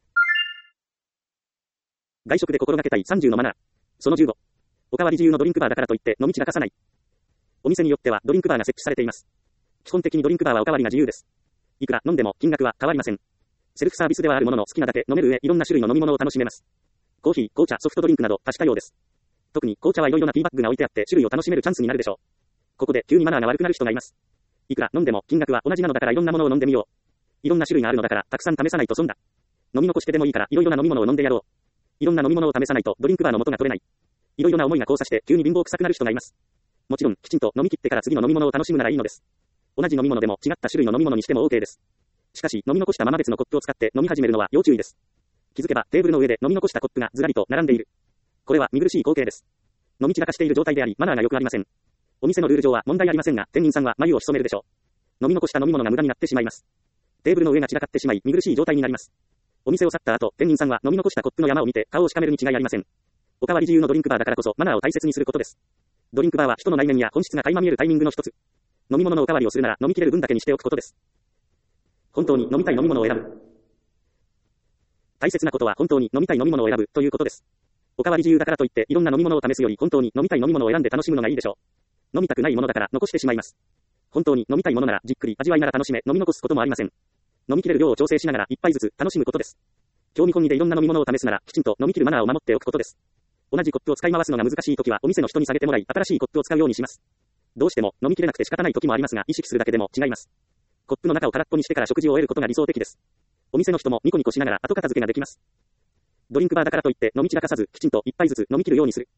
外食で心がけたいさんじゅうのマナー。そのじゅうご。おかわり自由のドリンクバーだからといって飲み散らかさない。お店によってはドリンクバーが設置されています。基本的にドリンクバーはおかわりが自由です。いくら飲んでも金額は変わりません。セルフサービスではあるものの好きなだけ飲める上、いろんな種類の飲み物を楽しめます。コーヒー、紅茶、ソフトドリンクなど多種多様です。特に紅茶はいろいろなティーバッグが置いてあって種類を楽しめるチャンスになるでしょう。ここで急にマナーが悪くなる人がいます。いくら飲んでも金額は同じなのだからいろんなものを飲んでみよう。いろんな種類があるのだからたくさん試さないと損だ。飲み残してでもいいからいろいろな飲み物を飲んでやろう。いろんな飲み物を試さないとドリンクバーの元が取れない。いろいろな思いが交差して急に貧乏臭くなる人がいます。もちろんきちんと飲み切ってから次の飲み物を楽しむならいいのです。同じ飲み物でも違った種類の飲み物にしても OK です。しかし飲み残したまま別のコップを使って飲み始めるのは要注意です。気づけばテーブルの上で飲み残したコップがずらりと並んでいる。これは見苦しい光景です。飲み散らかしている状態でありマナーがよくありません。お店のルール上は問題ありませんが、店員さんは眉を潜めるでしょう。飲み残した飲み物が無駄になってしまいます。テーブルの上が散らかってしまい見苦しい状態になります。お店を去った後、店員さんは飲み残したコップの山を見て顔をしかめるに違いありません。おかわり自由のドリンクバーだからこそマナーを大切にすることです。ドリンクバーは人の内面や本質が垣間見えるタイミングの一つ。飲み物のおかわりをするなら飲みきれる分だけにしておくことです。本当に飲みたい飲み物を選ぶ。大切なことは本当に飲みたい飲み物を選ぶということです。おかわり自由だからといっていろんな飲み物を試すより本当に飲みたい飲み物を選んで楽しむのがいいでしょう。飲みたくないものだから残してしまいます。本当に飲みたいものならじっくり味わいなら楽しめ飲み残すこともありません。飲みきれる量を調整しながら一杯ずつ楽しむことです。興味本位でいろんな飲み物を試すならきちんと飲み切るマナーを守っておくことです。同じコップを使い回すのが難しいときはお店の人に下げてもらい新しいコップを使うようにします。どうしても飲みきれなくて仕方ないときもありますが意識するだけでも違います。コップの中を空っぽにしてから食事を終えることが理想的です。お店の人もニコニコしながら後片付けができます。ドリンクバーだからといって飲み散らかさずきちんと一杯ずつ飲み切るようにする。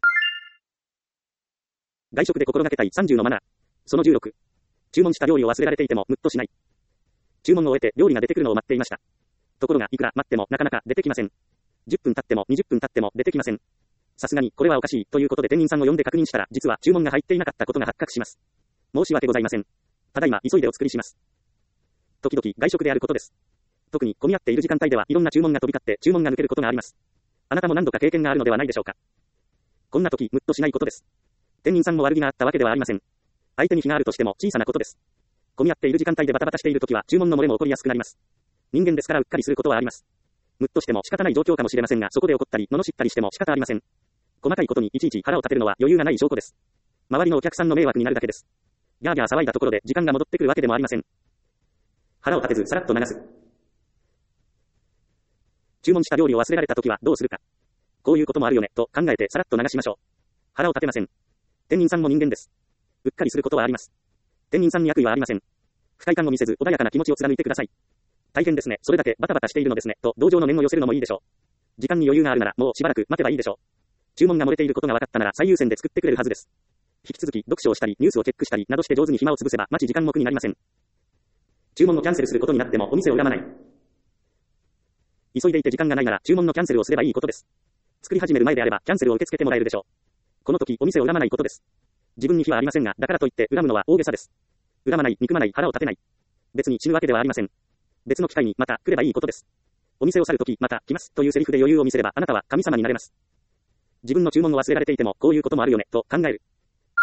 外食で心がけたいさんじゅうのマナー。そのじゅうろく。注文した料理を忘れられていてもムッとしない。注文を終えて料理が出てくるのを待っていました。ところがいくら待ってもなかなか出てきません。じゅっぷん経ってもにじゅっぷん経っても出てきません。さすがにこれはおかしいということで店員さんを呼んで確認したら実は注文が入っていなかったことが発覚します。申し訳ございません。ただいま急いでお作りします。時々外食であることです。特に混み合っている時間帯ではいろんな注文が飛び交って注文が抜けることがあります。あなたも何度か経験があるのではないでしょうか。こんな時ムッとしないことです。店員さんも悪気があったわけではありません。相手に非があるとしても小さなことです。混み合っている時間帯でバタバタしている時は注文の漏れも起こりやすくなります。人間ですからうっかりすることはあります。ムッとしても仕方ない状況かもしれませんがそこで怒ったり罵ったりしても仕方ありません。細かいことにいちいち腹を立てるのは余裕がない証拠です。周りのお客さんの迷惑になるだけです。ギャーギャー騒いだところで時間が戻ってくるわけでもありません。腹を立てずさらっと流す。注文した料理を忘れられたときはどうするか。こういうこともあるよねと考えてさらっと流しましょう。腹を立てません。店員さんも人間です。うっかりすることはあります。店員さんに悪意はありません。不快感を見せず穏やかな気持ちを貫いてください。大変ですね。それだけバタバタしているのですねと同情の念を寄せるのもいいでしょう。時間に余裕があるならもうしばらく待てばいいでしょう。注文が漏れていることが分かったなら最優先で作ってくれるはずです。引き続き読書をしたりニュースをチェックしたりなどして上手に暇を潰せば待ち時間も苦になりません。注文をキャンセルすることになってもお店を恨まない。急いでいて時間がないなら注文のキャンセルをすればいいことです。作り始める前であればキャンセルを受け付けてもらえるでしょう。この時お店を恨まないことです。自分に非はありませんがだからといって恨むのは大げさです。恨まない、憎まない、腹を立てない。別に死ぬわけではありません。別の機会にまた来ればいいことです。お店を去るときまた来ますというセリフで余裕を見せればあなたは神様になれます。自分の注文を忘れられていてもこういうこともあるよねと考える。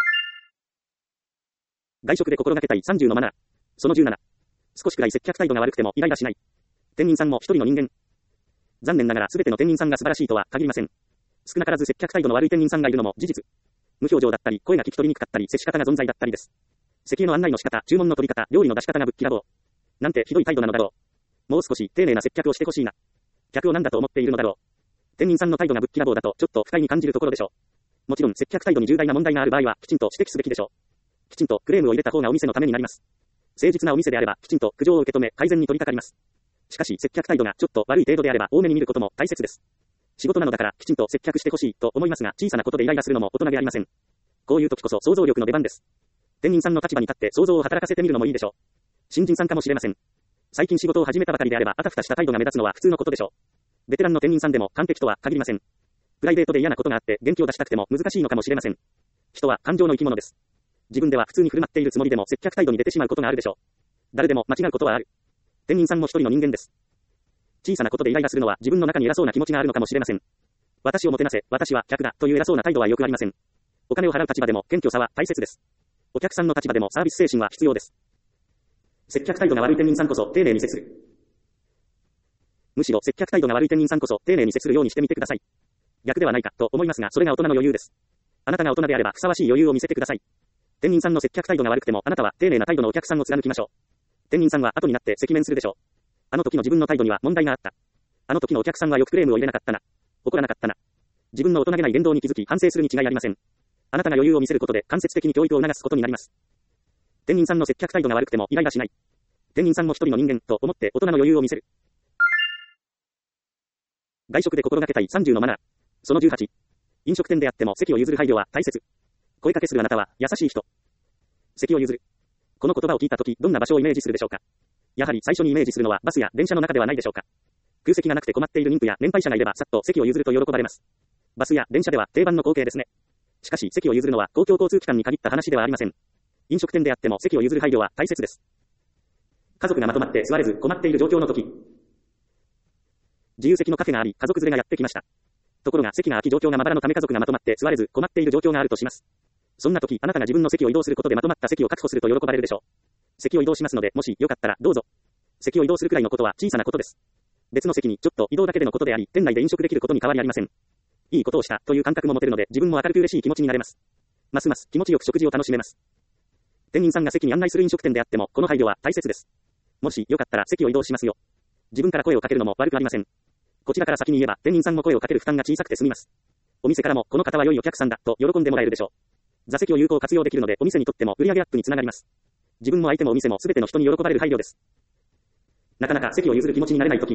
外食で心がけたいさんじゅうのマナー。そのじゅうなな。少しくらい接客態度が悪くてもイライラしない。店員さんも一人の人間。残念ながら全ての店員さんが素晴らしいとは限りません。少なからず接客態度の悪い店員さんがいるのも事実。無表情だったり声が聞き取りにくかったり接し方が存在だったりです。席への案内の仕方、注文の取り方、料理の出し方がぶっきらぼう。なんてひどい態度なのだろう。もう少し丁寧な接客をしてほしいな。客を何だと思っているのだろう。店員さんの態度がぶっきらぼうだとちょっと不快に感じるところでしょう。 もちろん接客態度に重大な問題がある場合はきちんと指摘すべきでしょう。きちんとクレームを入れた方がお店のためになります。誠実なお店であればきちんと苦情を受け止め改善に取り掛かります。しかし接客態度がちょっと悪い程度であれば多めに見ることも大切です。仕事なのだからきちんと接客してほしいと思いますが、小さなことでイライラするのも大人げありません。こういう時こそ想像力の出番です。店員さんの立場に立って想像を働かせてみるのもいいでしょう。新人さんかもしれません。最近仕事を始めたばかりであればあたふたした態度が目立つのは普通のことでしょう。ベテランの店員さんでも完璧とは限りません。プライベートで嫌なことがあって元気を出したくても難しいのかもしれません。人は感情の生き物です。自分では普通に振る舞っているつもりでも接客態度に出てしまうことがあるでしょう。誰でも間違うことはある。店員さんも一人の人間です。小さなことでイライラするのは自分の中に偉そうな気持ちがあるのかもしれません。私をもてなせ、私は客だという偉そうな態度はよくありません。お金を払う立場でも謙虚さは大切です。お客さんの立場でもサービス精神は必要です。接客態度が悪い店員さんこそ丁寧に接する。むしろ接客態度が悪い店員さんこそ丁寧に接するようにしてみてください。逆ではないかと思いますが、それが大人の余裕です。あなたが大人であればふさわしい余裕を見せてください。店員さんの接客態度が悪くてもあなたは丁寧な態度のお客さんを貫きましょう。店員さんは後になって赤面するでしょう。あの時の自分の態度には問題があった。あの時のお客さんはよくクレームを入れなかったな。怒らなかったな。自分の大人げない言動に気づき反省するに違いありません。あなたが余裕を見せることで間接的に教育を促すことになります。店員さんの接客態度が悪くてもイライラしない。店員さんも一人の人間と思って大人の余裕を見せる。外食で心がけたいさんじゅうのマナー。そのじゅうはち。飲食店であっても席を譲る配慮は大切。声かけするあなたは優しい人。席を譲る。この言葉を聞いたときどんな場所をイメージするでしょうか。やはり最初にイメージするのはバスや電車の中ではないでしょうか。空席がなくて困っている妊婦や年配者がいればさっと席を譲ると喜ばれます。バスや電車では定番の光景ですね。しかし席を譲るのは公共交通機関に限った話ではありません。飲食店であっても席を譲る配慮は大切です。家族がまとまって座れず困っている状況の時。自由席のカフェがあり家族連れがやってきました。ところが席が空き状況がまばらのため家族がまとまって座れず困っている状況があるとします。そんな時あなたが自分の席を移動することでまとまった席を確保すると喜ばれるでしょう。席を移動しますのでもしよかったらどうぞ。席を移動するくらいのことは小さなことです。別の席にちょっと移動だけでのことであり店内で飲食できることに変わりありません。いいことをしたという感覚も持てるので自分も明るく嬉しい気持ちになれます。ますます気持ちよく食事を楽しめます。店員さんが席に案内する飲食店であってもこの配慮は大切です。もしよかったら席を移動しますよ。自分から声をかけるのも悪くありません。こちらから先に言えば店員さんも声をかける負担が小さくて済みます。お店からもこの方は良いお客さんだと喜んでもらえるでしょう。座席を有効活用できるのでお店にとっても売上アップにつながります。自分も相手もお店も全ての人に喜ばれる配慮です。なかなか席を譲る気持ちになれないとき。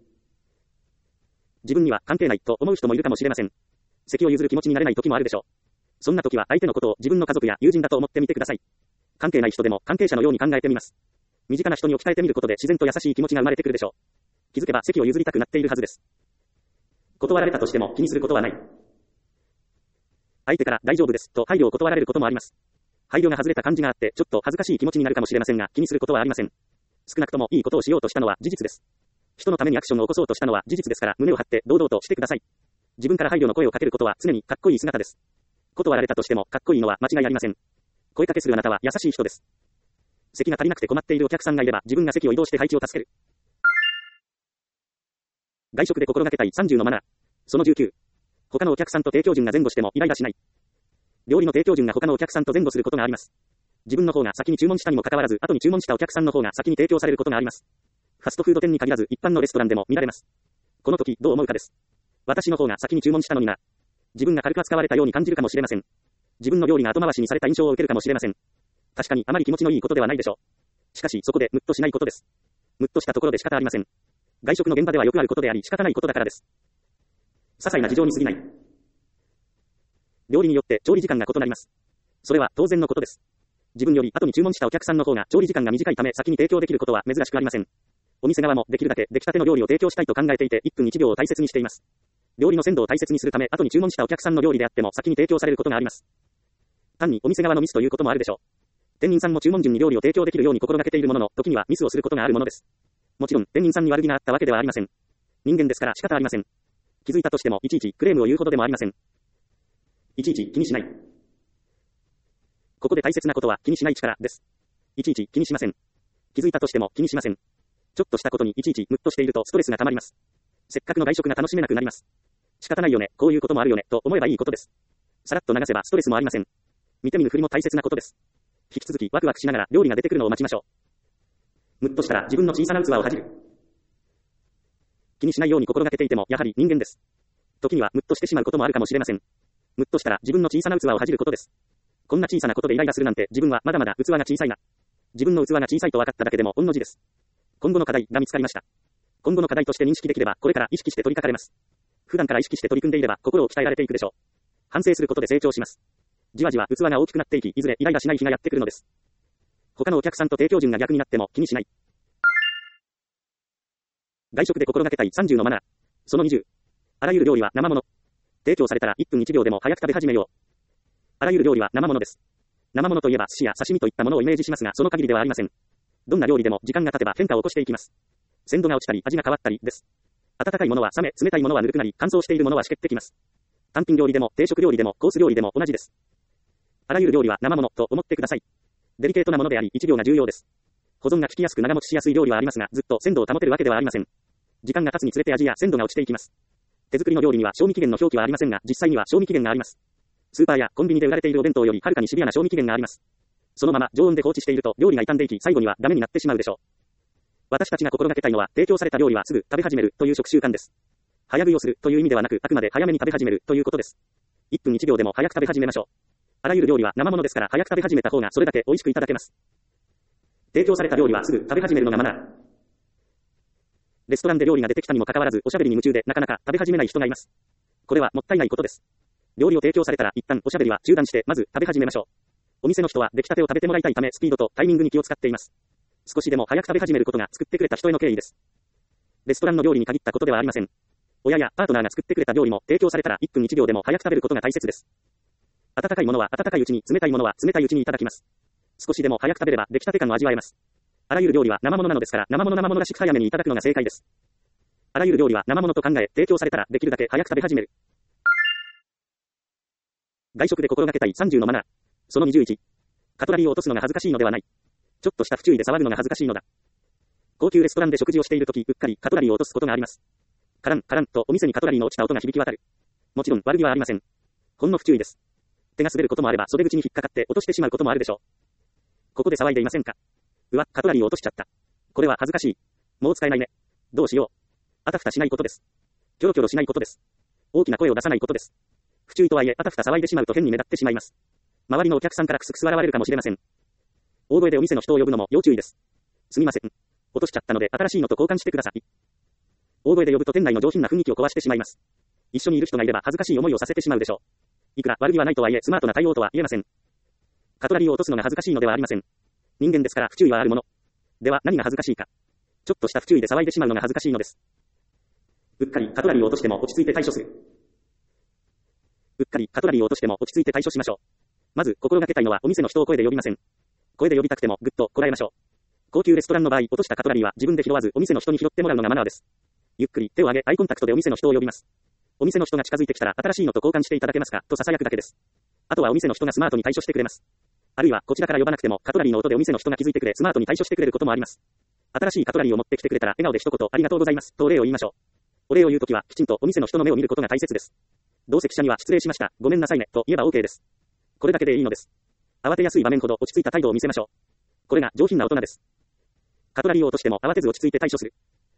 自分には関係ないと思う人もいるかもしれません。席を譲る気持ちになれない時もあるでしょう。そんな時は相手のことを自分の家族や友人だと思ってみてください。関係ない人でも関係者のように考えてみます。身近な人に置き換えてみることで自然と優しい気持ちが生まれてくるでしょう。気づけば席を譲りたくなっているはずです。断られたとしても気にすることはない。相手から大丈夫ですと配慮を断られることもあります。配慮が外れた感じがあってちょっと恥ずかしい気持ちになるかもしれませんが気にすることはありません。少なくともいいことをしようとしたのは事実です。人のためにアクションを起こそうとしたのは事実ですから胸を張って堂々としてください。自分から配慮の声をかけることは常にかっこいい姿です。断られたとしてもかっこいいのは間違いありません。声かけするあなたは優しい人です。席が足りなくて困っているお客さんがいれば自分が席を移動して配置を助ける。外食で心がけたいさんじゅうのマナー。そのじゅうきゅう。他のお客さんと提供順が前後してもイライラしない。料理の提供順が他のお客さんと前後することがあります。自分の方が先に注文したにもかかわらず後に注文したお客さんの方が先に提供されることがあります。ファストフード店に限らず一般のレストランでも見られます。この時どう思うかです。私の方が先に注文したのにな。自分が軽く扱われたように感じるかもしれません。自分の料理が後回しにされた印象を受けるかもしれません。確かにあまり気持ちのいいことではないでしょう。しかしそこでムッとしないことです。ムッとしたところで仕方ありません。外食の現場ではよくあることであり仕方ないことだからです。些細な事情に過ぎない。料理によって調理時間が異なります。それは当然のことです。自分より後に注文したお客さんの方が調理時間が短いため先に提供できることは珍しくありません。お店側もできるだけ出来たての料理を提供したいと考えていていっぷんいちびょうを大切にしています。料理の鮮度を大切にするため後に注文したお客さんの料理であっても先に提供されることがあります。単にお店側のミスということもあるでしょう。店員さんも注文順に料理を提供できるように心がけているものの時にはミスをすることがあるものです。もちろん店員さんに悪気があったわけではありません。人間ですから仕方ありません。気づいたとしてもいちいちクレームを言うほどでもありません。いちいち気にしない。ここで大切なことは気にしない力です。いちいち気にしません。気づいたとしても気にしません。ちょっとしたことにいちいちムッとしているとストレスが溜まります。せっかくの外食が楽しめなくなります。仕方ないよね、こういうこともあるよね、と思えばいいことです。さらっと流せばストレスもありません。見て見ぬふりも大切なことです。引き続きワクワクしながら料理が出てくるのを待ちましょう。ムッとしたら自分の小さな器を恥じる。気にしないように心がけていてもやはり人間です。時にはムッとしてしまうこともあるかもしれません。 むっとしたら自分の小さな器を恥じることです。こんな小さなことでイライラするなんて自分はまだまだ器が小さいな。自分の器が小さいと分かっただけでも御の字です。今後の課題が見つかりました。今後の課題として認識できればこれから意識して取り掛かれます。普段から意識して取り組んでいれば心を鍛えられていくでしょう。反省することで成長します。じわじわ器が大きくなっていき、いずれイライラしない日がやってくるのです。他のお客さんと提供順が逆になっても気にしない。外食で心がけたいさんじゅうのマナー。そのにじゅう。あらゆる料理は生もの。提供されたらいっぷんいちびょうでも早く食べ始めよう。あらゆる料理は生ものです。生ものといえば寿司や刺身といったものをイメージしますが、その限りではありません。どんな料理でも時間が経てば変化を起こしていきます。鮮度が落ちたり味が変わったりです。温かいものは冷め、冷たいものはぬるくなり、乾燥しているものはしけってきます。単品料理でも定食料理でもコース料理でも同じです。あらゆる料理は生ものと思ってください。デリケートなものであり、いちびょうが重要です。保存が効きやすく長持ちしやすい料理はありますが、ずっと鮮度を保てるわけではありません。時間が経つにつれて味や鮮度が落ちていきます。手作りの料理には賞味期限の表記はありませんが、実際には賞味期限があります。スーパーやコンビニで売られているお弁当よりはるかにシビアな賞味期限があります。そのまま常温で放置していると料理が傷んでいき、最後にはダメになってしまうでしょう。私たちが心がけたいのは、提供された料理はすぐ食べ始めるという食習慣です。早食いをするという意味ではなく、あくまで早めに食べ始めるということです。いっぷんいちびょうでも早く食べ始めましょう。あらゆる料理は生ものですから、早く食べ始めた方がそれだけ美味しくいただけます。提供された料理はすぐ食べ始めるのがマナー。レストランで料理が出てきたにもかかわらず、おしゃべりに夢中でなかなか食べ始めない人がいます。これはもったいないことです。料理を提供されたら一旦おしゃべりは中断してまず食べ始めましょう。お店の人は出来たてを食べてもらいたいため、スピードとタイミングに気を使っています。少しでも早く食べ始めることが作ってくれた人への敬意です。レストランの料理に限ったことではありません。親やパートナーが作ってくれた料理も提供されたらいっぷんいちびょうでも早く食べることが大切です。温かいものは温かいうちに、冷たいものは冷たいうちにいただきます。少しでも早く食べれば出来たて感を味わえます。あらゆる料理は生ものなのですから、生もの生ものらしく早めにいただくのが正解です。あらゆる料理は生ものと考え、提供されたらできるだけ早く食べ始める。外食で心がけたいさんじゅうのマナー。そのにじゅういち。カトラリーを落とすのが恥ずかしいのではない。ちょっとした不注意で騒ぐのが恥ずかしいのだ。高級レストランで食事をしているとき、うっかりカトラリーを落とすことがあります。カラン、カランとお店にカトラリーの落ちた音が響き渡る。もちろん悪気はありません。ほんの不注意です。手が滑ることもあれば袖口に引っかかって落としてしまうこともあるでしょう。ここで騒いでいませんか？うわ、カトラリーを落としちゃった。これは恥ずかしい。もう使えないね。どうしよう。あたふたしないことです。キョロキョロしないことです。大きな声を出さないことです。不注意とはいえ、あたふた騒いでしまうと変に目立ってしまいます。周りのお客さんからクスクス笑われるかもしれません。大声でお店の人を呼ぶのも要注意です。すみません。落としちゃったので新しいのと交換してください。大声で呼ぶと店内の上品な雰囲気を壊してしまいます。一緒にいる人がいれば恥ずかしい思いをさせてしまうでしょう。いくら悪気はないとはいえ、スマートな対応とは言えません。カトラリーを落とすのが恥ずかしいのではありません。人間ですから不注意はあるもの。では何が恥ずかしいか。ちょっとした不注意で騒いでしまうのが恥ずかしいのです。うっかりカトラリーを落としても落ち着いて対処する。うっかりカトラリーを落としても落ち着いて対処しましょう。まず心がけたいのはお店の人を声で呼びません。声で呼びたくてもぐっとこらえましょう。高級レストランの場合、落としたカトラリーは自分で拾わずお店の人に拾ってもらうのがマナーです。ゆっくり手を上げアイコンタクトでお店の人を呼びます。お店の人が近づいてきたら新しいのと交換していただけますかと囁くだけです。あとはお店の人がスマートに対処してくれます。あるいはこちらから呼ばなくてもカトラリーの音でお店の人が気づいてくれスマートに対処してくれることもあります。新しいカトラリーを持ってきてくれたら笑顔で一言ありがとうございますとお礼を言いましょう。お礼を言うときはきちんとお店の人の目を見ることが大切です。同席者には失礼しました、ごめんなさいねと言えば OK です。これだけでいいのです。慌てやすい場面ほど落ち着いた態度を見せましょう。これが上品な大人です。カトラリーを落としても慌てず落ち着いて対処する。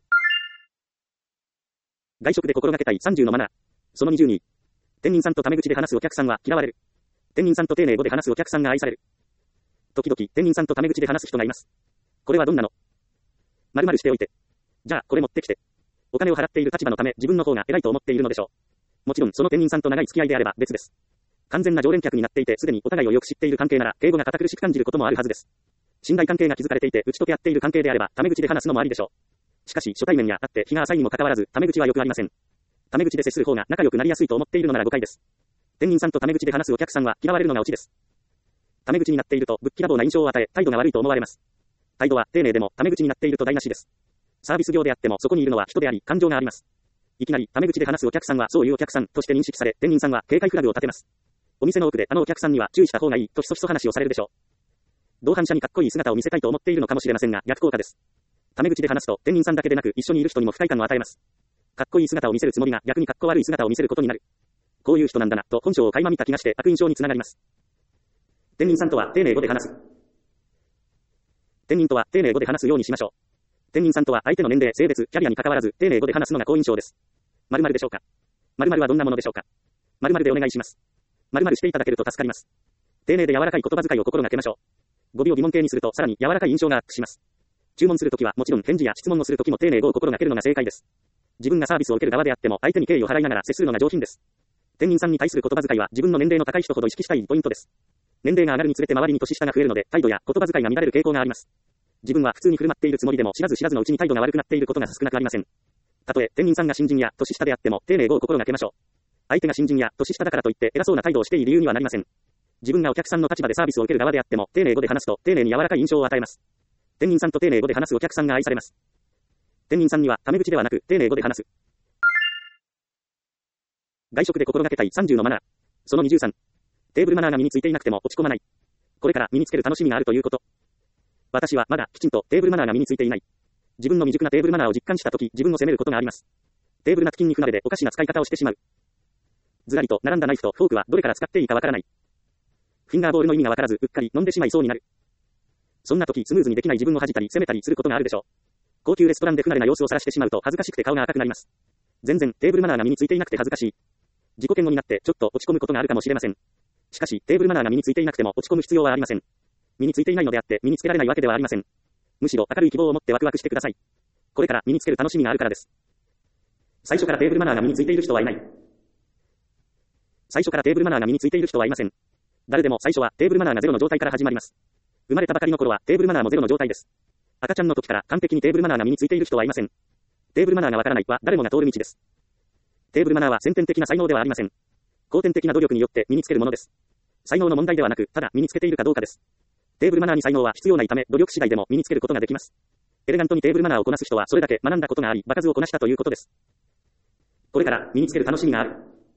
外食で心がけたいさんじゅうのマナー。そのにじゅうに。店員さんとタメ口で話すお客さんは嫌われる。店員さんと丁寧語で話すお客さんが愛される。時々店員さんとタメ口で話す人がいます。これはどんなの？〇〇しておいて。じゃあこれ持ってきて。お金を払っている立場のため自分の方が偉いと思っているのでしょう。もちろんその店員さんと長い付き合いであれば別です。完全な常連客になっていてすでにお互いをよく知っている関係なら敬語が堅苦しく感じることもあるはずです。信頼関係が築かれていて打ち解け合っている関係であればタメ口で話すのもありでしょう。しかし初対面やあって日が浅いにもかかわらずタメ口はよくありません。タメ口で接する方が仲良くなりやすいと思っているのなら誤解です。店員さんとタメ口で話すお客さんは嫌われるのがオチです。タメ口になっているとぶっきらぼうな印象を与え態度が悪いと思われます。態度は丁寧でもタメ口になっていると台無しです。サービス業であってもそこにいるのは人であり感情があります。いきなりタメ口で話すお客さんはそういうお客さんとして認識され店員さんは警戒フラグを立てます。お店の奥であのお客さんには注意した方がいいとひそひそ話をされるでしょう。同伴者にかっこいい姿を見せたいと思っているのかもしれませんが逆効果です。タメ口で話すと店員さんだけでなく一緒にいる人にも不快感を与えます。かっこいい姿を見せるつもりが逆にかっこ悪い姿を見せることになる。こういう人なんだなと本性を垣間見た気がして悪印象につながります。店員さんとは丁寧語で話す。店員とは丁寧語で話すようにしましょう。店員さんとは相手の年齢、性別、キャリアに関わらず丁寧語で話すのが好印象です。〇〇でしょうか。〇〇はどんなものでしょうか。〇〇でお願いします。 〇〇していただけると助かります。丁寧で柔らかい言葉遣いを心がけましょう。語尾を疑問形にするとさらに柔らかい印象がアップします。注文するときはもちろん返事や質問をするときも丁寧語を心がけるのが正解です。自分がサービスを受ける側であっても相手に敬意を払いながら接するのが上品です。店員さんに対する言葉遣いは自分の年齢の高い人ほど意識したいポイントです。年齢が上がるにつれて周りに年下が増えるので態度や言葉遣いが乱れる傾向があります。自分は普通に振る舞っているつもりでも知らず知らずのうちに態度が悪くなっていることが少なくありません。たとえ店員さんが新人や年下であっても丁寧語を心がけましょう。相手が新人や年下だからといって偉そうな態度をしている理由にはなりません。自分がお客さんの立場でサービスを受ける側であっても丁寧語で話すと丁寧に柔らかい印象を与えます。店員さんと丁寧語で話すお客さんが愛されます。店員さんにはタメ口ではなく丁寧語で話す。外食で心がけたいさんじゅうのマナー。そのにじゅうさん。テーブルマナーが身についていなくても落ち込まない。これから身につける楽しみがあるということ。私はまだきちんとテーブルマナーが身についていない。自分の未熟なテーブルマナーを実感したとき自分を責めることがあります。テーブルナプキンに不慣れでおかしな使い方をしてしまう。ずらりと並んだナイフとフォークはどれから使っていいかわからない。フィンガーボールの意味がわからずうっかり飲んでしまいそうになる。そんな時スムーズにできない自分を恥じたり責めたりすることがあるでしょう。高級レストランで不慣れな様子を晒してしまうと恥ずかしくて顔が赤くなります。全然テーブルマナーが身についていなくて恥ずかしい。自己嫌悪になってちょっと落ち込むことがあるかもしれません。しかしテーブルマナーが身についていなくても落ち込む必要はありません。身についていないのであって身につけられないわけではありません。むしろ明るい希望を持ってワクワクしてください。これから身につける楽しみがあるからです。最初からテーブルマナーが身についている人はいない。最初からテーブルマナーが身についている人はいません。誰でも最初はテーブルマナーがゼロの状態から始まります。生まれたばかりの頃はテーブルマナーもゼロの状態です。赤ちゃんの時から完璧にテーブルマナーが身についている人はいません。テーブルマナーがわからないは誰もが通る道です。テーブルマナーは先天的な才能ではありません。後天的な努力によって身につけるものです。才能の問題ではなく、ただ身につけているかどうかです。テーブルマナーに才能は必要ないため、努力次第でも身につけることができます。エレガントにテーブルマナーをこなす人はそれだけ学んだことがあり、場数をこなしたということです。これから身につける楽しみがある。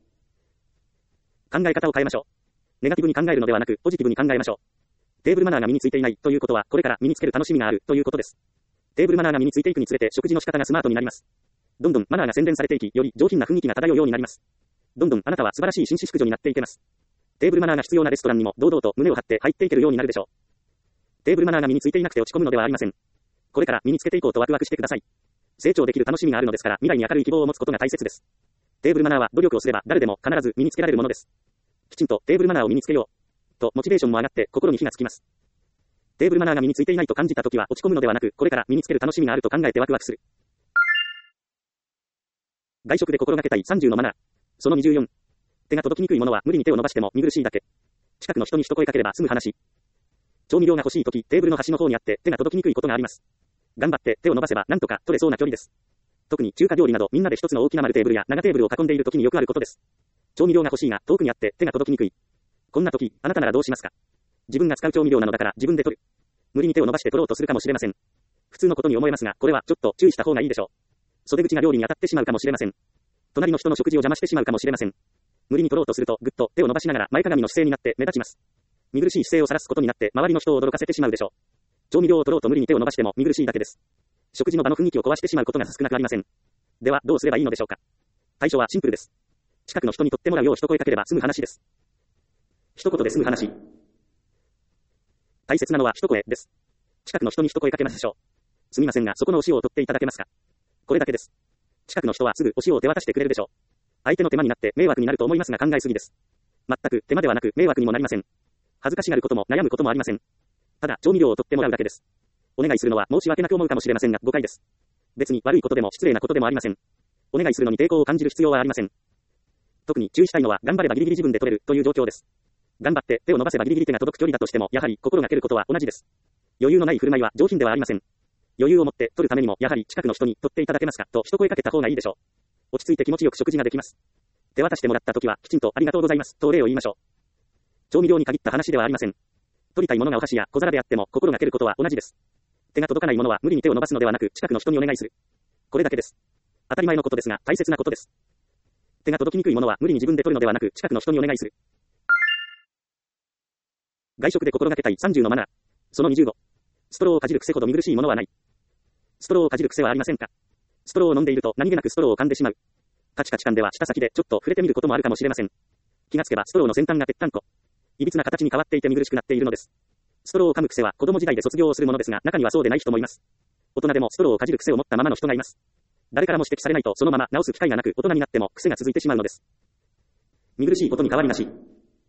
考え方を変えましょう。ネガティブに考えるのではなく、ポジティブに考えましょう。テーブルマナーが身についていないということは、これから身につける楽しみがあるということです。テーブルマナーが身についていくにつれて食事の仕方がスマートになります。どんどんマナーが洗練されていき、より上品な雰囲気が漂うようになります。どんどんあなたは素晴らしい紳士淑女になっていけます。テーブルマナーが必要なレストランにも堂々と胸を張って入っていけるようになるでしょう。テーブルマナーが身についていなくて落ち込むのではありません。これから身につけていこうとワクワクしてください。成長できる楽しみがあるのですから、未来に明るい希望を持つことが大切です。テーブルマナーは努力をすれば誰でも必ず身につけられるものです。きちんとテーブルマナーを身につけようとモチベーションも上がって心に火がつきます。テーブルマナーが身についていないと感じたときは落ち込むのではなく、これから身につける楽しみがあると考えてワクワクする。外食で心がけたいさんじゅうのマナー。そのにじゅうよん。手が届きにくいものは無理に手を伸ばしても見苦しいだけ。近くの人に一声かければ済む話。調味料が欲しいとき、テーブルの端の方にあって手が届きにくいことがあります。頑張って手を伸ばせばなんとか取れそうな距離です。特に中華料理などみんなで一つの大きな丸テーブルや長テーブルを囲んでいるときによくあることです。調味料が欲しいが遠くにあって手が届きにくい。こんなとき、あなたならどうしますか？自分が使う調味料なのだから自分で取る。無理に手を伸ばして取ろうとするかもしれません。普通のことに思えますが、これはちょっと注意した方がいいでしょう。袖口が料理に当たってしまうかもしれません。隣の人の食事を邪魔してしまうかもしれません。無理に取ろうとすると、ぐっと手を伸ばしながら前かがみの姿勢になって目立ちます。見苦しい姿勢を晒すことになって、周りの人を驚かせてしまうでしょう。調味料を取ろうと無理に手を伸ばしても見苦しいだけです。食事の場の雰囲気を壊してしまうことが少なくありません。では、どうすればいいのでしょうか。対処はシンプルです。近くの人に取ってもらうよう一声かければ済む話です。一言で済む話。大切なのは一声です。近くの人に一声かけましょう。すみませんが、そこのお塩を取っていただけますか。これだけです。近くの人はすぐお塩を手渡してくれるでしょう。相手の手間になって迷惑になると思いますが考えすぎです。全く手間ではなく迷惑にもなりません。恥ずかしがることも悩むこともありません。ただ調味料を取ってもらうだけです。お願いするのは申し訳なく思うかもしれませんが誤解です。別に悪いことでも失礼なことでもありません。お願いするのに抵抗を感じる必要はありません。特に注意したいのは頑張ればギリギリ自分で取れるという状況です。頑張って手を伸ばせばギリギリ手が届く距離だとしてもやはり心がけることは同じです。余裕のない振る舞いは上品ではありません。余裕を持って取るためにもやはり近くの人に取っていただけますかと一声かけた方がいいでしょう。落ち着いて気持ちよく食事ができます。手渡してもらった時はきちんとありがとうございますとお礼を言いましょう。調味料に限った話ではありません。取りたいものがお箸や小皿であっても心がけることは同じです。手が届かないものは無理に手を伸ばすのではなく近くの人にお願いする。これだけです。当たり前のことですが大切なことです。手が届きにくいものは無理に自分で取るのではなく近くの人にお願いする。外食で心がけたいさんじゅうのマナー。そのにじゅうご。ストローをかじる癖ほど見苦しいものはない。ストローをかじる癖はありませんか？ストローを飲んでいると何気なくストローを噛んでしまう。カチカチ感では舌先でちょっと触れてみることもあるかもしれません。気がつけばストローの先端がぺったんこ。いびつな形に変わっていて見苦しくなっているのです。ストローを噛む癖は子供時代で卒業をするものですが、中にはそうでない人もいます。大人でもストローをかじる癖を持ったままの人がいます。誰からも指摘されないとそのまま直す機会がなく大人になっても癖が続いてしまうのです。見苦しいことに変わりなし。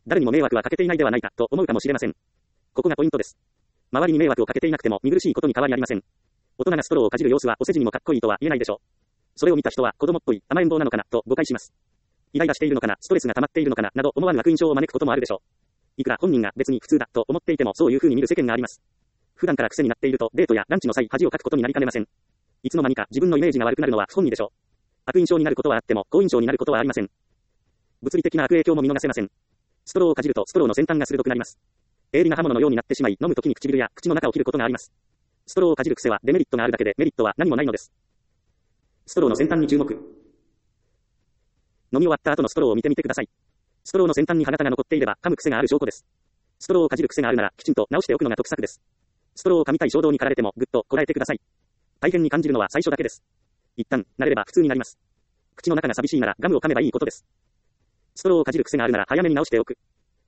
誰にも迷惑はかけていないではないか、と思うかもしれません。ここがポイントです。周りに迷惑をかけていなくても見苦しいことに変わりありません。大人がストローをかじる様子はお世辞にもかっこいいとは言えないでしょう。それを見た人は子供っぽい、甘えん坊なのかな、と誤解します。イライラしているのかな、ストレスが溜まっているのかな、など思わぬ悪印象を招くこともあるでしょう。いくら本人が別に普通だと思っていてもそういう風に見る世間があります。普段から癖になっているとデートやランチの際恥をかくことになりかねません。いつの間にか自分のイメージが悪くなるのは不本意でしょう。悪印象になることはあっても好印象になることはありません。物理的な悪影響も見逃せません。ストローをかじるとストローの先端が鋭くなります。鋭利な刃物のようになってしまい飲むときに唇や口の中を切ることがあります。ストローをかじる癖はデメリットがあるだけでメリットは何もないのです。ストローの先端に注目。飲み終わった後のストローを見てみてください。ストローの先端に歯型が残っていれば噛む癖がある証拠です。ストローをかじる癖があるならきちんと直しておくのが得策です。ストローを噛みたい衝動に駆られてもぐっとこらえてください。大変に感じるのは最初だけです。一旦慣れれば普通になります。口の中が寂しいならガムを噛めばいいことです。ストローをかじる癖があるなら早めに直しておく。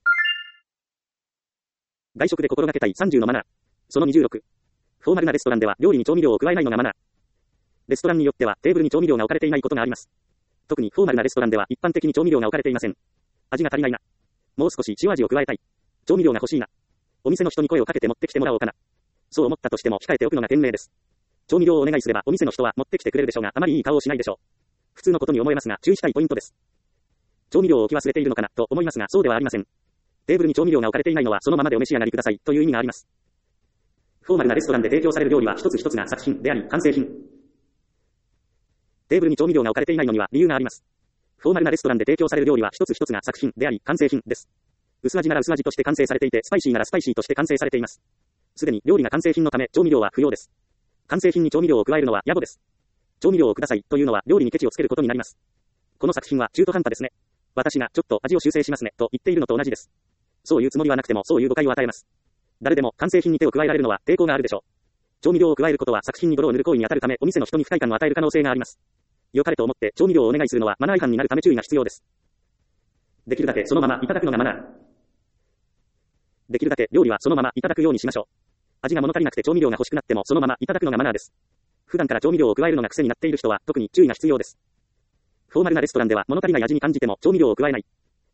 外食で心がけたいさんじゅうのマナー。そのにじゅうろく。フォーマルなレストランでは料理に調味料を加えないのがマナー。レストランによってはテーブルに調味料が置かれていないことがあります。特にフォーマルなレストランでは一般的に調味料が置かれていません。味が足りないな。もう少し塩味を加えたい。調味料が欲しいな。お店の人に声をかけて持ってきてもらおうかな。そう思ったとしても控えておくのが賢明です。調味料をお願いすればお店の人は持ってきてくれるでしょうがあまりいい顔をしないでしょう。普通のことに思えますが注意したいポイントです。調味料を置き忘れているのかなと思いますがそうではありません。テーブルに調味料が置かれていないのはそのままでお召し上がりくださいという意味があります。フォーマルなレストランで提供される料理は一つ一つが作品であり完成品。テーブルに調味料が置かれていないのには理由があります。フォーマルなレストランで提供される料理は一つ一つが作品であり完成品です。薄味なら薄味として完成されていてスパイシーならスパイシーとして完成されています。すでに料理が完成品のため調味料は不要です。完成品に調味料を加えるのは野暮です。調味料をくださいというのは料理にケチをつけることになります。この作品は中途半端ですね。私がちょっと味を修正しますねと言っているのと同じです。そういうつもりはなくてもそういう誤解を与えます。誰でも完成品に手を加えられるのは抵抗があるでしょう。調味料を加えることは作品に泥を塗る行為に当たるためお店の人に不快感を与える可能性があります。良かれと思って調味料をお願いするのはマナー違反になるため注意が必要です。できるだけそのままいただくのがマナー。できるだけ料理はそのままいただくようにしましょう。味が物足りなくて調味料が欲しくなってもそのままいただくのがマナーです。普段から調味料を加えるのが癖になっている人は特に注意が必要です。フォーマルなレストランでは物足りない味に感じても調味料を加えない。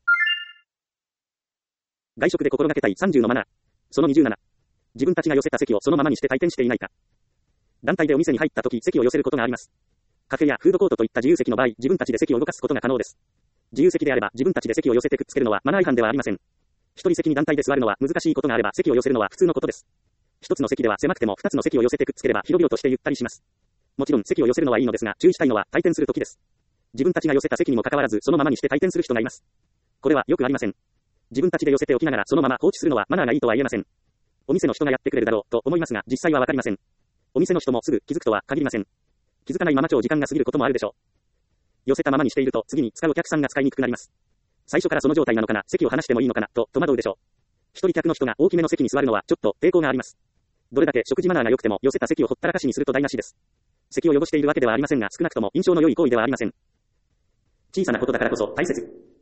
外食で心がけたいさんじゅうのマナー。そのにじゅうなな。自分たちが寄せた席をそのままにして退店していないか。団体でお店に入った時席を寄せることがあります。カフェやフードコートといった自由席の場合自分たちで席を動かすことが可能です。自由席であれば自分たちで席を寄せてくっつけるのはマナー違反ではありません。一人席に団体で座るのは難しいことがあれば席を寄せるのは普通のことです。一つの席では狭くても二つの席を寄せてくっつければ広々としてゆったりします。もちろん席を寄せるのはいいのですが注意したいのは退店する時です。自分たちが寄せた席にもかかわらずそのままにして退店する人がいます。これはよくありません。自分たちで寄せておきながらそのまま放置するのはマナーがいいとは言えません。お店の人がやってくれるだろうと思いますが実際はわかりません。お店の人もすぐ気づくとは限りません。気づかないまま長時間が過ぎることもあるでしょう。寄せたままにしていると次に使うお客さんが使いにくくなります。最初からその状態なのかな、席を離してもいいのかなと戸惑うでしょう。一人客の人が大きめの席に座るのはちょっと抵抗があります。どれだけ食事マナーが良くても寄せた席をほったらかしにすると台無しです。席を汚しているわけではありませんが少なくとも印象の良い行為ではありません。小さなことだからこそ大切。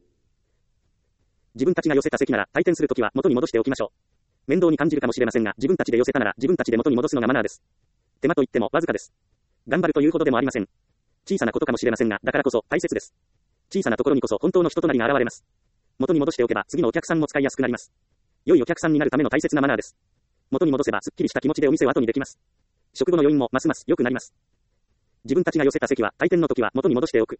自分たちが寄せた席なら退店するときは元に戻しておきましょう。面倒に感じるかもしれませんが自分たちで寄せたなら自分たちで元に戻すのがマナーです。手間といってもわずかです。頑張るというほどでもありません。小さなことかもしれませんがだからこそ大切です。小さなところにこそ本当の人となりが現れます。元に戻しておけば次のお客さんも使いやすくなります。良いお客さんになるための大切なマナーです。元に戻せばすっきりした気持ちでお店を後にできます。食後の余韻もますます良くなります。自分たちが寄せた席は退店の時は元に戻しておく。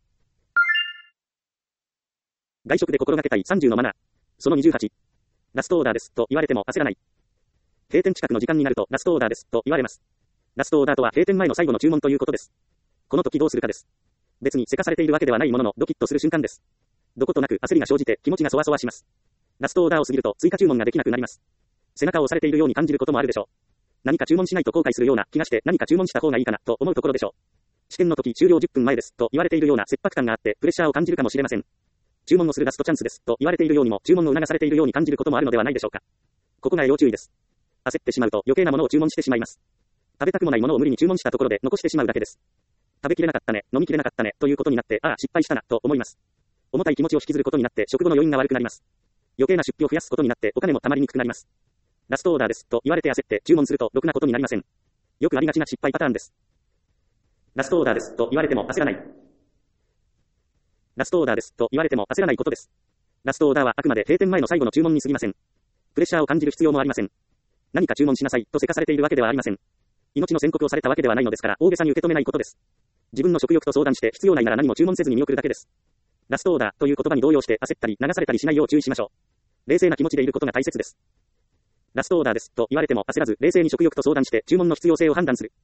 外食で心がけたいさんじゅうのマナー。そのにじゅうはち。ラストオーダーですと言われても焦らない。閉店近くの時間になるとラストオーダーですと言われます。ラストオーダーとは閉店前の最後の注文ということです。この時どうするかです。別にせかされているわけではないもののドキッとする瞬間です。どことなく焦りが生じて気持ちがそわそわします。ラストオーダーを過ぎると追加注文ができなくなります。背中を押されているように感じることもあるでしょう。何か注文しないと後悔するような気がして何か注文した方がいいかなと思うところでしょう。試験の時終了じゅっぷんまえですと言われているような切迫感があってプレッシャーを感じるかもしれません。注文をするラストチャンスですと言われているようにも注文を促されているように感じることもあるのではないでしょうか。ここが要注意です。焦ってしまうと余計なものを注文してしまいます。食べたくもないものを無理に注文したところで残してしまうだけです。食べきれなかったね、飲みきれなかったねということになってああ失敗したなと思います。重たい気持ちを引きずることになって食後の余韻が悪くなります。余計な出費を増やすことになってお金も貯まりにくくなります。ラストオーダーですと言われて焦って注文するとろくなことになりません。よくありがちな失敗パターンです。ラストオーダーですと言われても焦らない。ラストオーダーですと言われても焦らないことです。 ラストオーダーはあくまで閉店前の最後の注文に過ぎません。プレッシャーを感じる必要もありません。何か注文しなさいとせかされているわけではありません。命の宣告をされたわけではないのですから、大げさに受け止めないことです。自分の食欲と相談して必要ないなら何も注文せずに見送るだけです。ラストオーダーという言葉に動揺して焦ったり流されたりしないよう注意しましょう。冷静な気持ちでいることが大切です。ラストオーダーですと言われても焦らず冷静に食欲と相談して注文の必要性を判断する。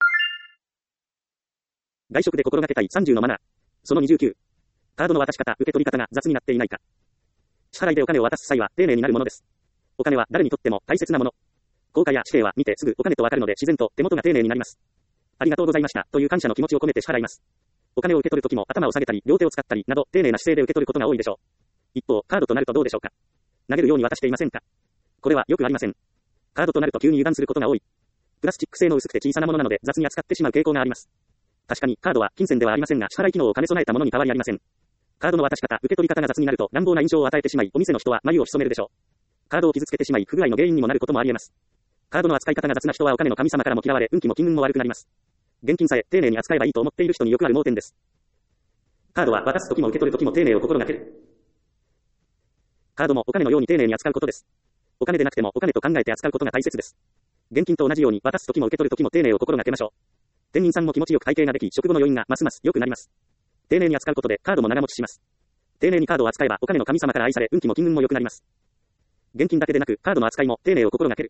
外食で心がけたいさんじゅうのマナー。そのにじゅうきゅう。カードの渡し方、受け取り方が雑になっていないか。支払いでお金を渡す際は丁寧になるものです。お金は誰にとっても大切なもの。硬貨や紙幣は見てすぐお金とわかるので自然と手元が丁寧になります。ありがとうございましたという感謝の気持ちを込めて支払います。お金を受け取るときも頭を下げたり両手を使ったりなど丁寧な姿勢で受け取ることが多いでしょう。一方、カードとなるとどうでしょうか。投げるように渡していませんか。これはよくありません。カードとなると急に油断することが多い。プラスチック製の薄くて小さなものなので雑に扱ってしまう傾向があります。確かにカードは金銭ではありませんが支払い機能を兼ね備えたものに変わりありません。カードの渡し方、受け取り方が雑になると乱暴な印象を与えてしまい、お店の人は眉を潜めるでしょう。カードを傷つけてしまい、不具合の原因にもなることもあり得ます。カードの扱い方が雑な人はお金の神様からも嫌われ、運気も金運も悪くなります。現金さえ丁寧に扱えばいいと思っている人によくある盲点です。カードは渡すときも受け取るときも丁寧を心がける。カードもお金のように丁寧に扱うことです。お金でなくてもお金と考えて扱うことが大切です。現金と同じように渡すときも受け取るときも丁寧を心がけましょう。店員さんも気持ちよく会計ができ、食後の余韻がますます良くなります。丁寧に扱うことでカードも長持ちします。丁寧にカードを扱えばお金の神様から愛され、運気も金運も良くなります。現金だけでなくカードの扱いも丁寧を心がける。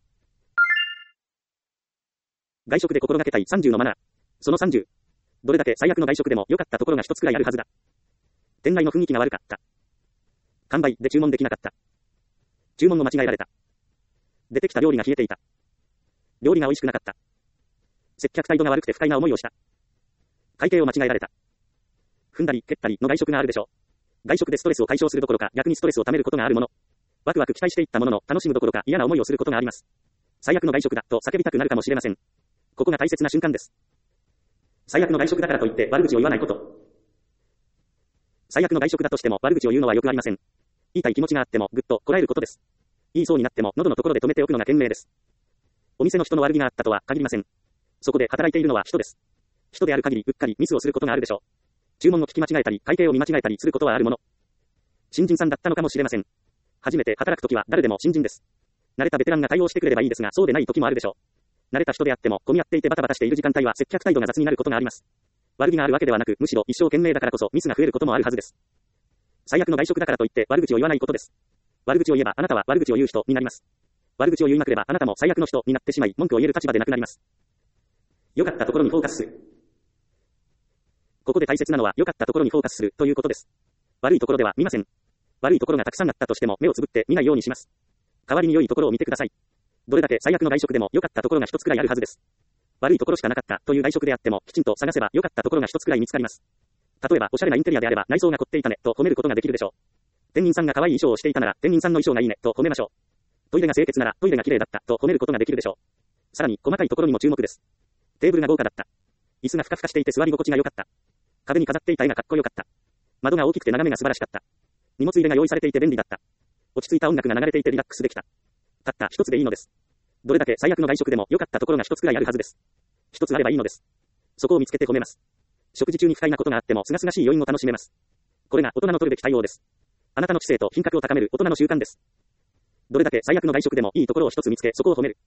外食で心がけたいさんじゅうのマナー。そのさんじゅう。どれだけ最悪の外食でも良かったところが一つくらいあるはずだ。店内の雰囲気が悪かった。完売で注文できなかった。注文を間違えられた。出てきた料理が冷えていた。料理が美味しくなかった。接客態度が悪くて不快な思いをした。会計を間違えられた。踏んだり蹴ったりの外食があるでしょう。外食でストレスを解消するどころか逆にストレスを溜めることがあるもの。ワクワク期待していったものの楽しむどころか嫌な思いをすることがあります。最悪の外食だと叫びたくなるかもしれません。ここが大切な瞬間です。最悪の外食だからといって悪口を言わないこと。最悪の外食だとしても悪口を言うのはよくありません。言いたい気持ちがあってもぐっとこらえることです。言いそうになっても喉のところで止めておくのが賢明です。お店の人の悪気があったとは限りません。そこで働いているのは人です。人である限りうっかりミスをすることがあるでしょう。注文を聞き間違えたり会計を見間違えたりすることはあるもの。新人さんだったのかもしれません。初めて働くときは誰でも新人です。慣れたベテランが対応してくれればいいですが、そうでない時もあるでしょう。慣れた人であっても混み合っていてバタバタしている時間帯は接客態度が雑になることがあります。悪気があるわけではなく、むしろ一生懸命だからこそミスが増えることもあるはずです。最悪の外食だからといって悪口を言わないことです。悪口を言えばあなたは悪口を言う人になります。悪口を言いまくればあなたも最悪の人になってしまい、文句を言える立場でなくなります。良かったところにフォーカスする。ここで大切なのは良かったところにフォーカスするということです。悪いところでは見ません。悪いところがたくさんあったとしても目をつぶって見ないようにします。代わりに良いところを見てください。どれだけ最悪の外食でも良かったところが一つくらいあるはずです。悪いところしかなかったという外食であってもきちんと探せば良かったところが一つくらい見つかります。例えばおしゃれなインテリアであれば内装が凝っていたねと褒めることができるでしょう。店員さんが可愛い衣装をしていたなら店員さんの衣装がいいねと褒めましょう。トイレが清潔ならトイレが綺麗だったと褒めることができるでしょう。さらに細かいところにも注目です。テーブルが豪華だった。椅子がふかふかしていて座り心地が良かった。壁に飾っていた絵がかっこよかった。窓が大きくて眺めが素晴らしかった。荷物入れが用意されていて便利だった。落ち着いた音楽が流れていてリラックスできた。たった一つでいいのです。どれだけ最悪の外食でも良かったところが一つくらいあるはずです。一つあればいいのです。そこを見つけて褒めます。食事中に不快なことがあっても、すがすがしい余韻を楽しめます。これが大人の取るべき対応です。あなたの知性と品格を高める大人の習慣です。どれだけ最悪の外食でもいいところを一つ見つけ、そこを褒める。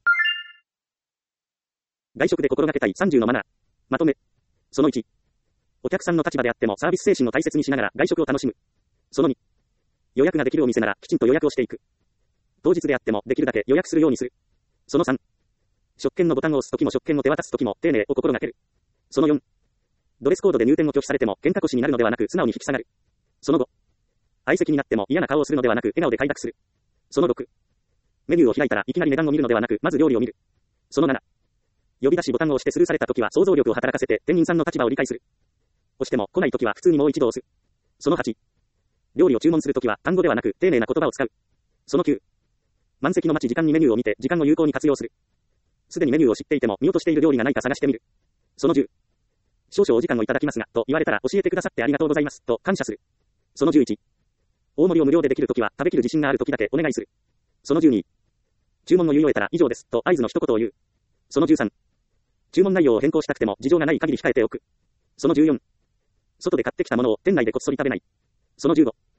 外食で心がけたいさんじゅうのマナー。まとめ。そのいち。お客さんの立場であってもサービス精神を大切にしながら外食を楽しむ。そのに。予約ができるお店ならきちんと予約をしていく。当日であってもできるだけ予約するようにする。そのさん。食券のボタンを押すときも食券を手渡すときも丁寧を心がける。そのよん。ドレスコードで入店を拒否されても喧嘩腰になるのではなく素直に引き下がる。そのご。相席になっても嫌な顔をするのではなく笑顔で快諾する。そのろく。メニューを開いたらいきなり値段を見るのではなくまず料理を見る。そのなな。呼び出しボタンを押してスルーされたときは想像力を働かせて店員さんの立場を理解する。押しても来ないときは普通にもう一度押す。そのはち。料理を注文するときは単語ではなく丁寧な言葉を使う。そのきゅう。満席の待ち時間にメニューを見て時間を有効に活用する。すでにメニューを知っていても見落としている料理がないか探してみる。そのじゅう。少々お時間をいただきますが、と言われたら教えてくださってありがとうございます、と感謝する。そのじゅういち。大盛りを無料でできるときは食べきる自信があるときだけお願いする。そのじゅうに。注文の言い終えたら以上です、と合図の一言を言う。そのじゅうさん。注文内容を変更したくても事情がない限り控えておく。そのじゅうよん。外で買ってきたものを店内でこっそり食べない。そのじゅうご。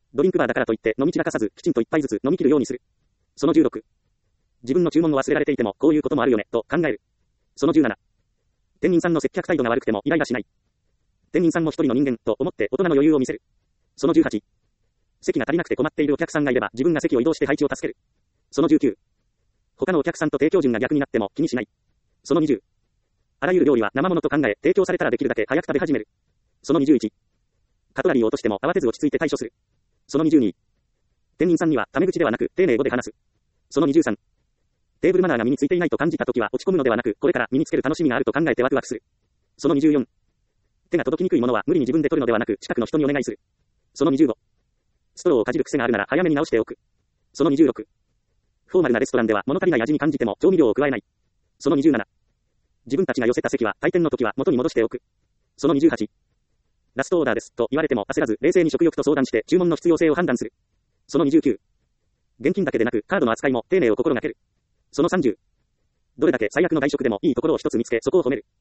ドリンクバーだからといって飲み散らかさず、きちんと一杯ずつ飲み切るようにする。そのじゅうろく。自分の注文を忘れられていても、こういうこともあるよね、と考える。そのじゅうなな。店員さんの接客態度が悪くてもイライラしない。店員さんも一人の人間と思って大人の余裕を見せる。そのじゅうはち。席が足りなくて困っているお客さんがいれば自分が席を移動して配置を助ける。そのじゅうきゅう。他のお客さんと提供順が逆になっても気にしない。そのにじゅう。あらゆる料理は生物と考え、提供されたらできるだけ早く食べ始める。そのにじゅういち。カトラリーを落としても慌てず落ち着いて対処する。そのにじゅうに。店員さんにはタメ口ではなく丁寧語で話す。そのにじゅうさん。テーブルマナーが身についていないと感じたときは落ち込むのではなく、これから身につける楽しみがあると考えてワクワクする。そのにじゅうよん。手が届きにくいものは無理に自分で取るのではなく、近くの人にお願いする。そのにじゅうご。ストローをかじる癖があるなら早めに直しておく。そのにじゅうろく。フォーマルなレストランでは物足りない味に感じても調味料を加えない。そのにじゅうなな。自分たちが寄せた席は退店の時は元に戻しておく。そのにじゅうはち。ラストオーダーですと言われても焦らず冷静に食欲と相談して注文の必要性を判断する。そのにじゅうきゅう。現金だけでなくカードの扱いも丁寧を心がける。そのさんじゅう。どれだけ最悪の外食でもいいところを一つ見つけそこを褒める。